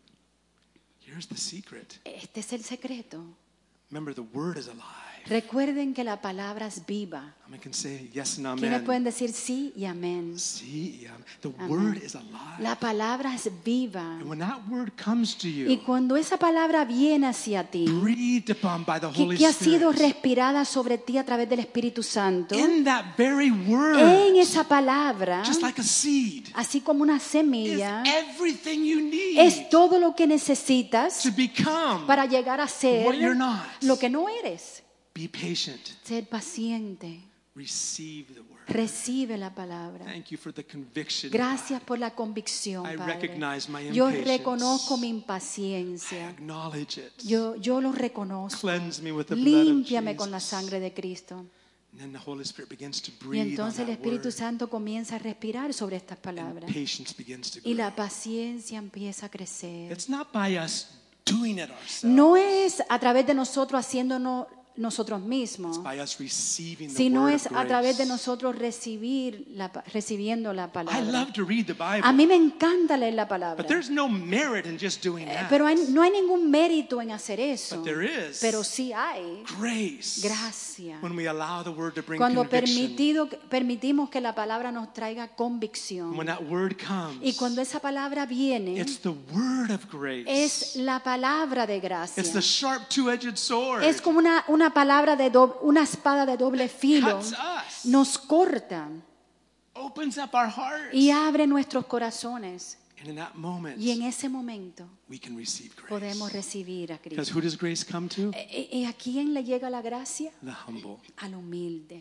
Here's the secret. Este es el secreto. Remember, the word is alive. Recuerden que la palabra es viva. I can say yes and ¿Quiénes amen. pueden decir sí y amén? See, yeah. The Amén. word is alive. La palabra es viva. And when that word comes to Y you, cuando esa palabra viene hacia ti, breathed upon by the que, Holy que ha sido Spirit, respirada sobre ti a través del Espíritu Santo, in that very word, en esa palabra, just like a seed, así como una is semilla, everything you need es todo lo que necesitas to become para llegar a ser what you're not. lo que no eres. Be patient. Ser paciente. Receive the word. Recibe la palabra. Thank you for the conviction. Gracias por la convicción, I Padre. recognize my Yo impatience. reconozco mi I impaciencia. acknowledge it. Yo, yo lo reconozco. Cleanse me with the blood of Límpiame con la Jesus. sangre de Cristo. And then the Holy Spirit begins to Y breathe on entonces el that Espíritu word. Santo comienza a respirar sobre estas And palabras. patience begins to Y grow. la paciencia empieza a crecer. It's not by us doing it ourselves. No es a través de nosotros haciéndonos nosotros mismos, It's by us receiving the sino word es of a través de grace. nosotros recibir la, pa- recibiendo la I palabra. love to read the Bible, A mí me encanta leer la palabra, but there's no merit in just doing eh, that. pero hay- no hay ningún mérito en hacer eso. But there is Pero sí hay grace gracia. when we allow the word to bring Cuando conviction. permitido, permitimos que la palabra nos traiga convicción. When that word comes, Y cuando esa palabra viene, it's the word of grace. es la palabra de gracia. It's the sharp two-edged sword. Es como una, una palabra de do- una espada de doble filo. Cuts us. Nos corta Opens up our hearts. y abre nuestros corazones. And in that moment, Y en ese momento we can receive grace. podemos recibir a Because Cristo. who does grace come to? Eh, eh, ¿A quién le llega la gracia? The humble. Al humilde.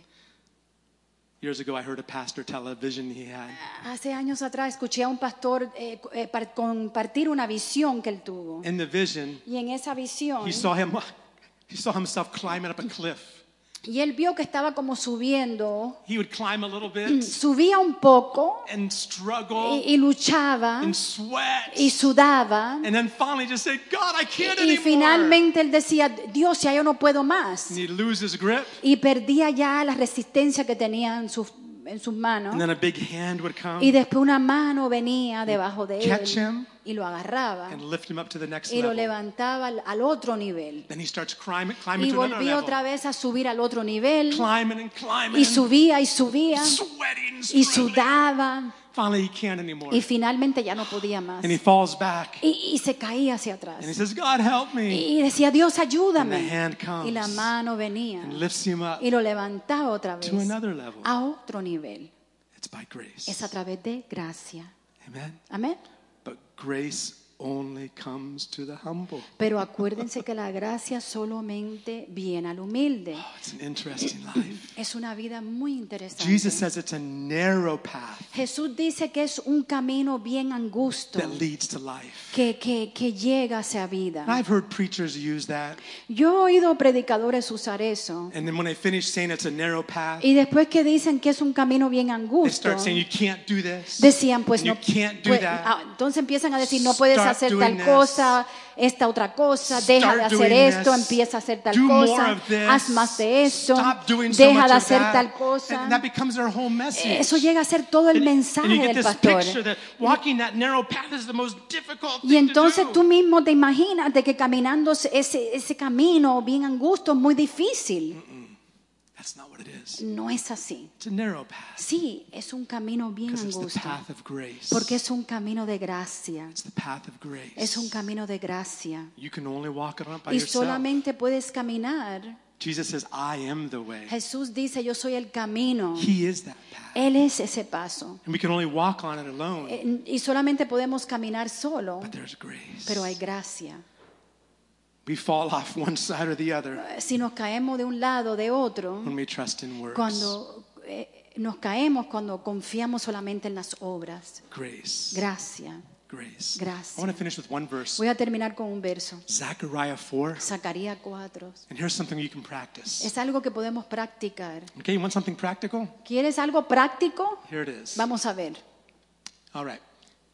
Years ago, I heard a pastor tell a vision he had. Hace años atrás escuché a un pastor eh, eh, par- compartir una visión que él tuvo. In the vision, Y en esa visión, he saw him. He saw himself climbing up a cliff. y él vio que estaba como subiendo, He would climb a little bit subía un poco and struggle y, y luchaba and sweat, y sudaba. and then finally just say, "God, I can't Y anymore." finalmente él decía, Dios, ya yo no puedo más. And he'd lose his grip, Y perdía ya la resistencia que tenía en sus, en sus manos. and then a big hand would come Y después una mano venía debajo de catch él him y lo agarraba and lift him up to the next y lo level. levantaba al, al otro nivel. Then he starts climbing, climbing Y to another volvió otra level, vez a subir al otro nivel climbing and climbing, y subía y subía sweating, y struggling. sudaba Finally, he can't anymore, y finalmente ya no podía más. and he falls back, Y, y se caía hacia atrás. and he says, "God, help me," Y decía, Dios, and the ayúdame. hand comes Y la mano venía and lifts him up y lo levantaba otra vez to another level. a otro nivel. It's by grace. Es a través de gracia. Amen. Amén. But grace only comes to the humble. Pero acuérdense que la gracia solamente viene al humilde. Oh, it's an interesting life. Es una vida muy interesante. Jesus says it's a narrow path Jesús dice que es un camino bien angosto that leads to life. que, que, que llega hacia And vida. I've heard preachers use that, Yo he oído predicadores usar eso. and then when they finish saying it's a narrow path, Y después que dicen que es un camino bien they angosto, start saying you can't do this. decían pues You no can't do pues, that. ah, entonces empiezan a decir no puedes Start hacer doing tal this. cosa, esta otra cosa, deja Start de hacer doing esto, this. empieza a hacer tal Do more cosa, of this. haz más de esto, Stop doing so deja much de of hacer that. tal cosa. And that becomes their whole message. Eso llega a ser todo el And- mensaje and you get del this pastor. picture that walking that narrow path is the most difficult Y thing entonces to tú do. mismo te imaginas de que caminando ese, ese camino bien angosto es muy difícil. That's That's not what it is. No es así. It's a narrow path. Sí, es un camino bien Because it's the angosto. path of grace. Porque es un camino de gracia. It's the path of grace. Es un camino de gracia. You can only walk it on by Y yourself. solamente puedes caminar. Jesus says, I am the way. Jesús dice, yo soy el camino. He is that path. Él es ese paso. And we can only walk on it alone. Eh, Y solamente podemos caminar solo, But there's grace. pero hay gracia. We fall off one side or the other Si nos caemos de un lado o de otro, when we trust in works. cuando eh, nos caemos cuando confiamos solamente en las obras. Grace. Gracia. Grace. Gracia. I want to finish with one verse. Voy a terminar con un verso. Zechariah four. Zacarías cuatro. And here's something you can practice. Es algo que podemos practicar. Okay, you want something practical? ¿Quieres algo práctico? Here it is. Vamos a ver. All right.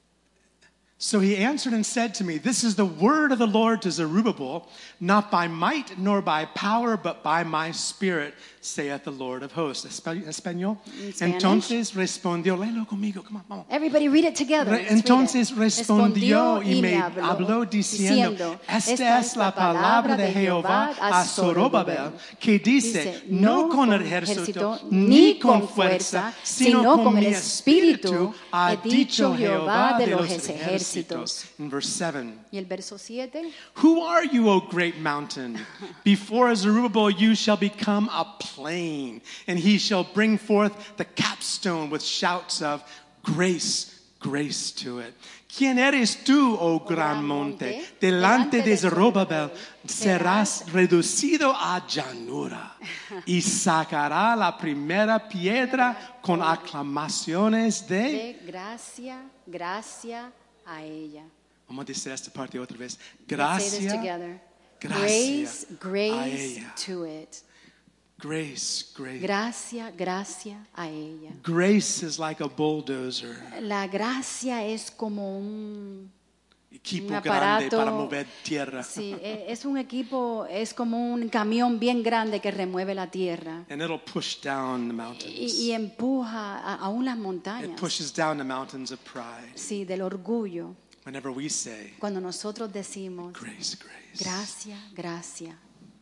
So he answered and said to me, this is the word of the Lord to Zerubbabel, not by might nor by power, but by my spirit, saith the Lord of hosts. Espa- Español. In Spanish. Entonces respondió, léelo conmigo, come on, vamos. Everybody read it together. Re- Let's read Entonces it. respondió y me habló diciendo, esta es la palabra de Jehová a Zorobabel, que dice, no con el ejército ni con fuerza, sino con mi espíritu, ha dicho Jehová de los ejércitos. In verse seven. Y el verso siete. Who are you, O great mountain? Before Zerubbabel you shall become a plain, and he shall bring forth the capstone with shouts of grace, grace to it. ¿Quién eres tú, oh gran monte? Delante de Zerubbabel serás reducido a llanura, y sacará la primera piedra con aclamaciones de... De gracia, gracia a ella. Vamos a decir esta parte otra vez. Let's say this Gracia, together. gracia Grace, a grace ella. to it. Grace, grace. Gracia, gracia a ella. Grace is like a bulldozer. La gracia es como un, Equipo un grande aparato. para mover tierra. Sí, e- es un equipo, es como un camión bien grande que remueve la tierra And it'll push down the y, mountains. y empuja a, aún las It montañas. pushes down the mountains of pride. Sí, del orgullo. Whenever we say, Cuando nosotros decimos grace, grace. gracia, gracia,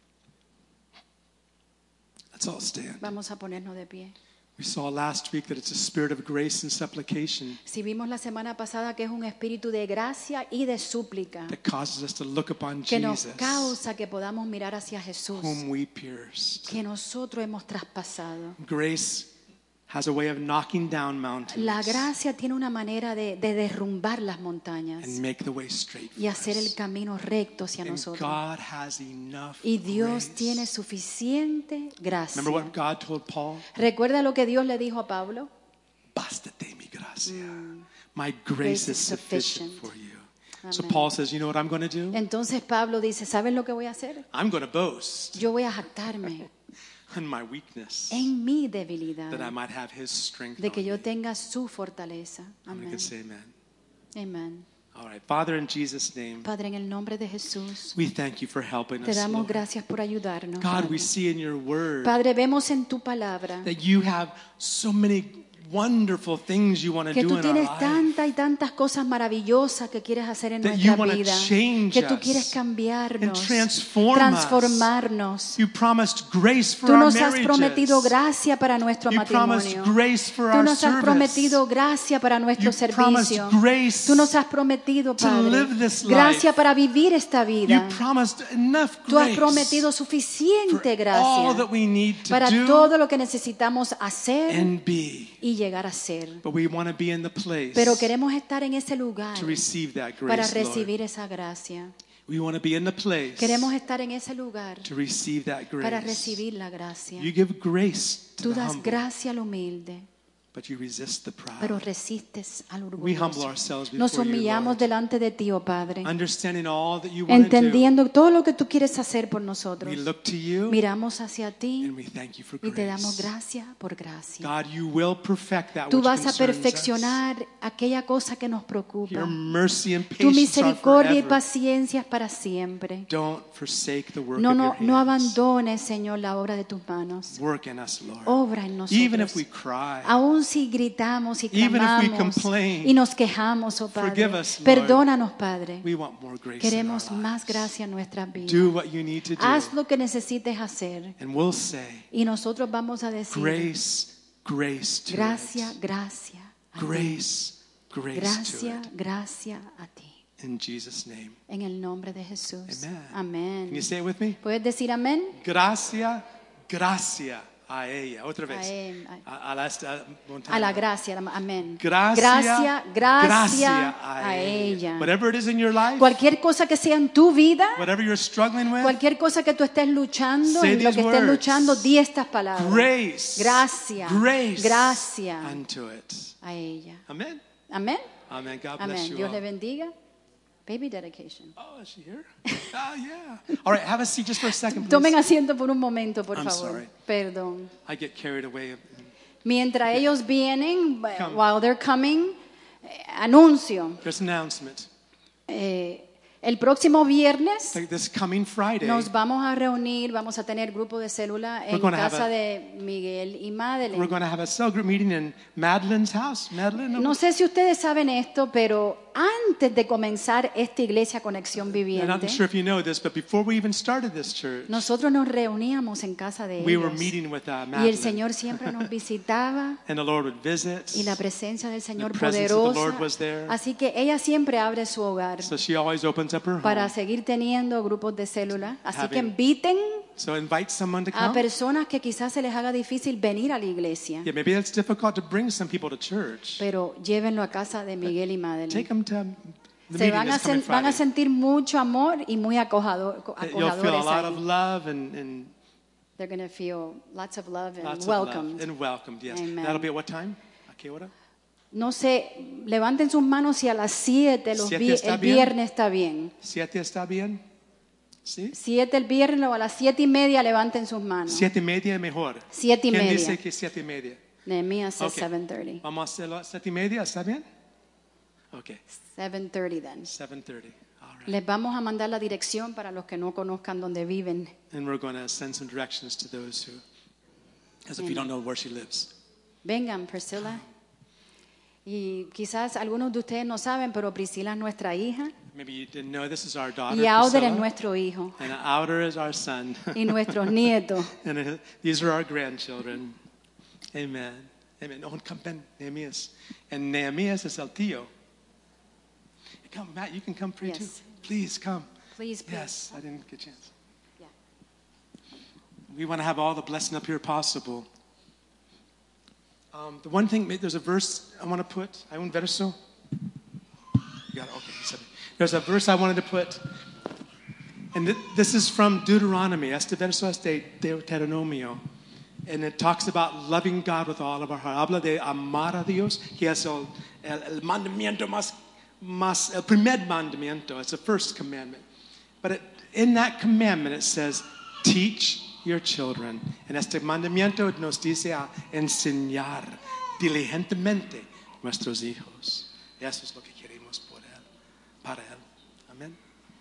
Let's all stand. vamos a ponernos de pie. We saw last week that it's a spirit of grace and supplication Si vimos la semana pasada que es un espíritu de gracia y de súplica that causes us to look upon que nos Jesus, causa que podamos mirar hacia Jesús, whom we pierced. que nosotros hemos traspasado. Grace has a way of knocking down mountains La gracia tiene una manera de, de derrumbar las montañas and make the way straight for y hacer el us. camino recto hacia And nosotros. God has enough Y Dios grace. tiene suficiente gracia. Remember what God told Paul? ¿Recuerda lo que Dios le dijo a Pablo? Bástate mi gracia. My Grace grace is is sufficient sufficient. for you. So Amen. Paul says, you know what I'm going to do? Entonces Pablo dice, ¿sabes lo que voy a hacer? I'm going to boast Yo voy a jactarme in my weakness, en mi that I debilidad, might have his strength de que on yo me. tenga su fortaleza. How many Amén. can say amen? Amén. All right. Father, in Jesus' name, Padre, en el nombre de Jesús, we thank you for helping te us, damos Lord. gracias por ayudarnos. God, Padre. we see in your word Padre, vemos en tu palabra that you have so many wonderful things you want to que do tú in our tienes life. tantas y tantas cosas maravillosas que quieres hacer en That you nuestra wanna vida, change que tú us quieres cambiarnos, and transform transformarnos. You promised grace for Tú our nos has marriages. prometido gracia para nuestro You promised matrimonio. grace for Tú our nos has service. prometido gracia para nuestro You promised servicio. grace Tú nos has prometido, to Padre, live this life. gracia para vivir esta You vida. promised enough Tú has grace prometido for suficiente all gracia that we need to para do todo lo que necesitamos hacer and be. y llegar a ser. But we want to be in the place Pero queremos estar en ese lugar to receive that para grace, Lord. recibir esa gracia. We want to be in the place Queremos estar en ese lugar to receive that para grace. recibir la gracia. You give grace to Tú the das humble, gracia al humilde, but you resist the proud. pero resistes al We humble orgulloso. ourselves Nos before you, humillamos Lord, delante de ti, oh Padre, understanding all that you want to do. entendiendo todo lo que tú quieres hacer por nosotros. We look to you Miramos hacia ti and we thank you for y te grace. damos gracia por gracia. God, you will perfect that Tú which vas a concerns us. perfeccionar aquella cosa que nos Your preocupa. mercy and Tu patience are misericordia y forever. paciencia es para siempre. Don't forsake the work No, of no, your no hands. abandones, Señor, la obra de tus manos. Work in us, Lord. Obra en Even if nosotros. we cry, Aún si gritamos y Even if we clamamos complain, y nos quejamos, oh Padre, forgive us, Lord. perdónanos, Padre. We want more grace in Queremos our más lives. gracia en nuestras vidas. Do what you need to do. Haz lo que necesites hacer. And we'll say, Y nosotros vamos a decir, grace, grace to gracia, it. gracia a ti. Grace, grace Gracia, to it. gracia a ti. In Jesus' name. En el nombre de Jesús. Amen. Amén. Can you say it with me? ¿Puedes decir amén? Gracia, gracia a ella. Otra vez. A él, a- A, a la, a, A la gracia, amén. Gracia, gracia, gracia gracia a ella. Whatever it is in your life, Cualquier cosa que sea en tu vida, whatever you're struggling with, cualquier cosa que tú estés luchando, Say en lo these que estés words. luchando, di estas palabras. grace, Gracia, grace gracia unto it. a ella. Amen. Amén. Amen. God bless Amén. you Dios all. le bendiga. Baby dedication. Oh, is she here? Oh, yeah. All right, have a seat just for a second, please. Tomen asiento por un momento, por I'm favor. sorry. Perdón. I get carried away. Mientras ellos vienen, Come. while they're coming, eh, anuncio. There's an announcement. Eh, el próximo viernes Like this coming Friday, nos vamos a reunir, vamos a tener grupo de célula en We're gonna have casa a- de Miguel y we're Madeleine. going to have a cell group meeting in Madeline's house. Madeline? No sé si ustedes saben esto, pero antes de comenzar esta iglesia Conexión I'm Viviente, not sure if you know this, but before we even started this church, nosotros nos reuníamos en casa de we were ellos. meeting with uh, Y el Madeline. Señor siempre nos visitaba And the Lord would visit. y la presencia del Señor The presence of the Lord poderosa. was there. Así que ella siempre abre su hogar So she always opens up her para home. seguir teniendo grupos de célula. Así que Having- inviten So invite someone to a come. personas que quizás se les haga difícil venir a la iglesia, Yeah, maybe it's difficult to bring some people to church. pero llévenlo a casa de Miguel y Take Madeleine. them to the Se meeting van a, this coming sen- van a Friday. sentir mucho amor y muy acojador, That You'll feel a acogedores lot of ahí. love and, and They're going to feel lots of love and lots of welcomed. love. And welcomed, yes. Amen. That'll be at what time? ¿A qué hora? No sé, levanten sus manos si a las siete los ¿Siete vi- está el bien? viernes está bien. ¿Siete está bien? ¿Sí? Siete el viernes o a las siete y media levanten sus manos. Siete y media mejor. Siete y ¿Quién media. dice que siete y media? Nehemías says Okay. seven thirty. Vamos a hacerlo a siete y media, ¿está bien? Ok, seven thirty then. seven thirty. All right. Les vamos a mandar la dirección para los que no conozcan dónde viven. And we're going to send some directions to those who, as if you don't know where she lives. Vengan, Priscilla. Y quizás algunos de ustedes no saben, pero Priscila es nuestra hija Maybe you didn't know this is our daughter, y Auder es Priscilla, nuestro hijo and Outer is our son. y nuestros nietos. And uh, these are our grandchildren. Amen. Amen. Oh, come, Ben, Nehemias. And Nehemias is el tío. Come, Matt, you can come pray too. Yes. Please come. Please, please. Yes, I didn't get a chance. Yeah. We want to have all the blessing up here possible. Um, the one thing, there's a verse I want to put. Hay un verso. You got it? Okay. he said it. There's a verse I wanted to put. And th- this is from Deuteronomy. Este verso es de Deuteronomio. And it talks about loving God with all of our heart. Habla de amar a Dios. Que es el, el, el mandamiento más, más, el primer mandamiento. It's the first commandment. But it, in that commandment it says, teach your children. En este mandamiento nos dice a enseñar diligentemente nuestros hijos. Eso es lo que queremos por él, para él. Amén.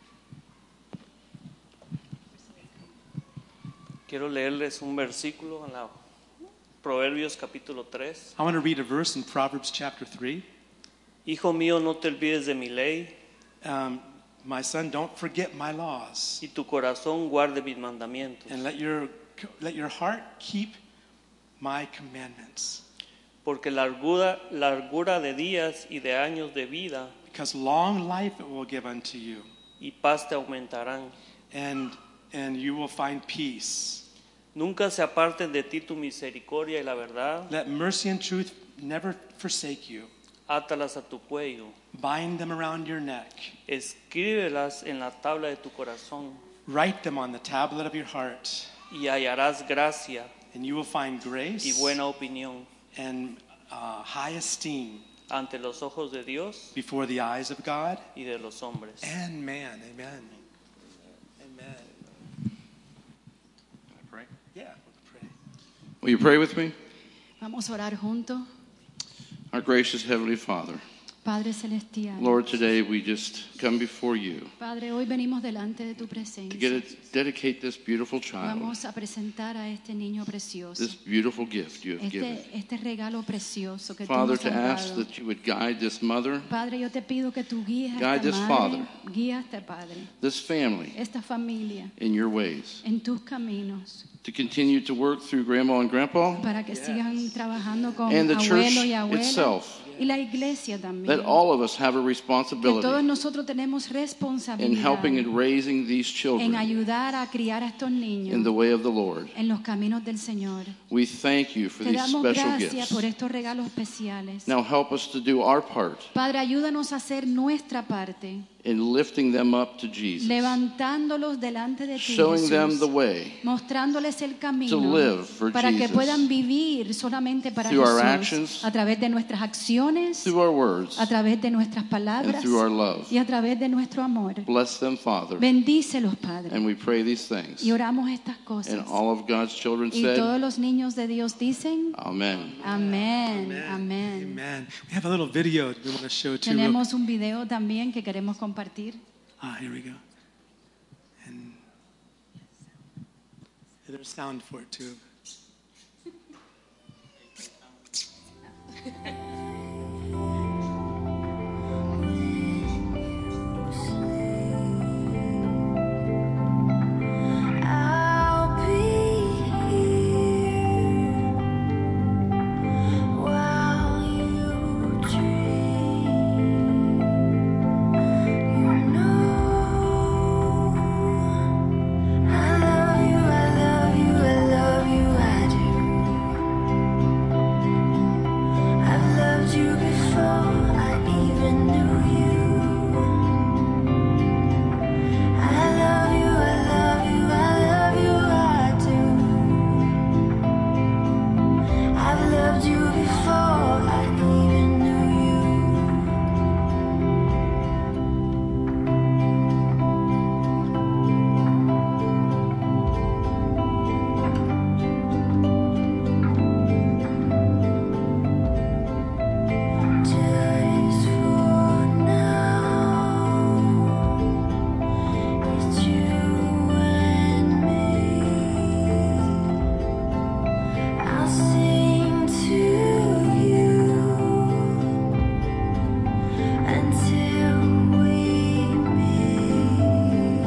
Quiero leerles un versículo en la Proverbios capítulo tres. I want to read a verse in Proverbs chapter three. Hijo mío, no te olvides de mi ley Um, my son, don't forget my laws, y tu corazón guarde mis mandamientos, and let your let your heart keep my commandments, porque largura, largura de días y de años de vida because long life it will give unto you, y paz te aumentarán. and and you will find peace. Nunca se aparten de ti tu misericordia y la verdad, Let mercy and truth never forsake you. átalas a tu cuello, Bind them around your neck. escríbelas en la tabla de tu corazón Write them on the tablet of your heart, y hallarás gracia and you will find grace y buena opinión and uh, high esteem ante los ojos de Dios before the eyes of God y de los hombres. and man. Amen. Amen. Can I pray? Yeah, we'll pray. Will you pray with me? Vamos a orar juntos. Our gracious Heavenly Father, Padre celestial. Lord, today we just come before you Padre, hoy venimos delante de tu to get presencia. it, dedicate this beautiful child, Vamos a presentar a este niño precioso. this beautiful gift you have given. Este, este regalo precioso que tú Father, nos to has ask dado. that you would guide this mother, Padre, yo te pido que tú guíes a Guide esta this madre, father. guía a este padre, this family, esta familia, in your ways, en tus caminos, to continue to work through Grandma and Grandpa para que sigan trabajando con and the abuelo church y abuela, itself, y la iglesia también. that all of us have a Que todos responsibility nosotros tenemos in responsabilidad helping and raising these en children ayudar a criar a estos in niños the way of the Lord. en los caminos del Señor. We thank you for Te these damos special gracias gifts. por estos regalos especiales. Now help us to do our part Padre, ayúdanos a hacer nuestra parte, in lifting them up to Jesus, levantándolos delante de ti, showing them Jesús, the way mostrándoles el camino to live for para que Jesus. puedan vivir solamente para Through our Jesús, actions, a través de nuestras acciones, through our words, a través de nuestras and palabras through our love. y a través de nuestro amor. Bless them, Father, Bendícelos, Padre. and we pray these things. Y oramos estas And cosas. all of God's children Y said, todos los niños de Dios dicen, Amen. amén, amén. Amen. We have a little video we want to show too. real- Tenemos un video también que queremos compartir. Ah, here we go. And there's sound for it too. I'll be here while you dream. You know I love you, I love you, I love you, I do. I've loved you before I even knew you. I love you, I love you, I love you, I do. I've loved you before I even knew you. Just for now. It's you and me. I'll sing to you until we meet.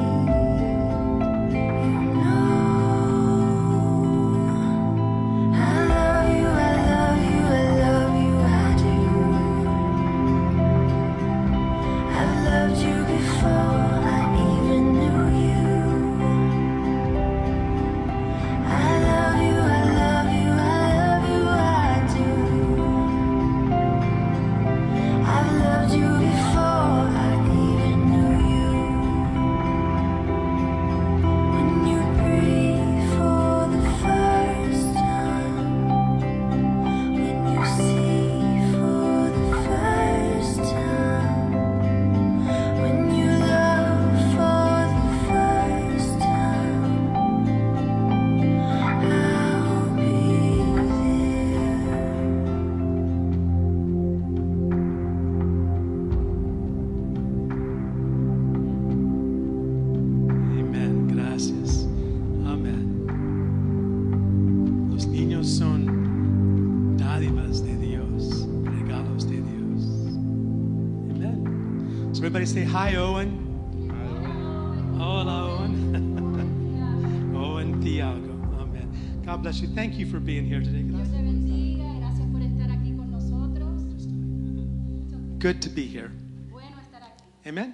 You know I love you, I love you, I love you, I do. I've loved you before I even knew you. I love you, I love you, I love you, I do. I've loved you before I even knew you. When you breathe for the first time, when you see for the first time, when you love for the first time, I'll be there. Amen. Gracias. Amén. Los niños son dádivas de Dios, regalos de Dios. Amen. So everybody say hi, Owen. Hola, Owen. Owen Tiago. Amen. God bless you. Thank you for being here today. Dios te bendiga, gracias por estar aquí con nosotros. Good to be here. Bueno estar aquí. Amen.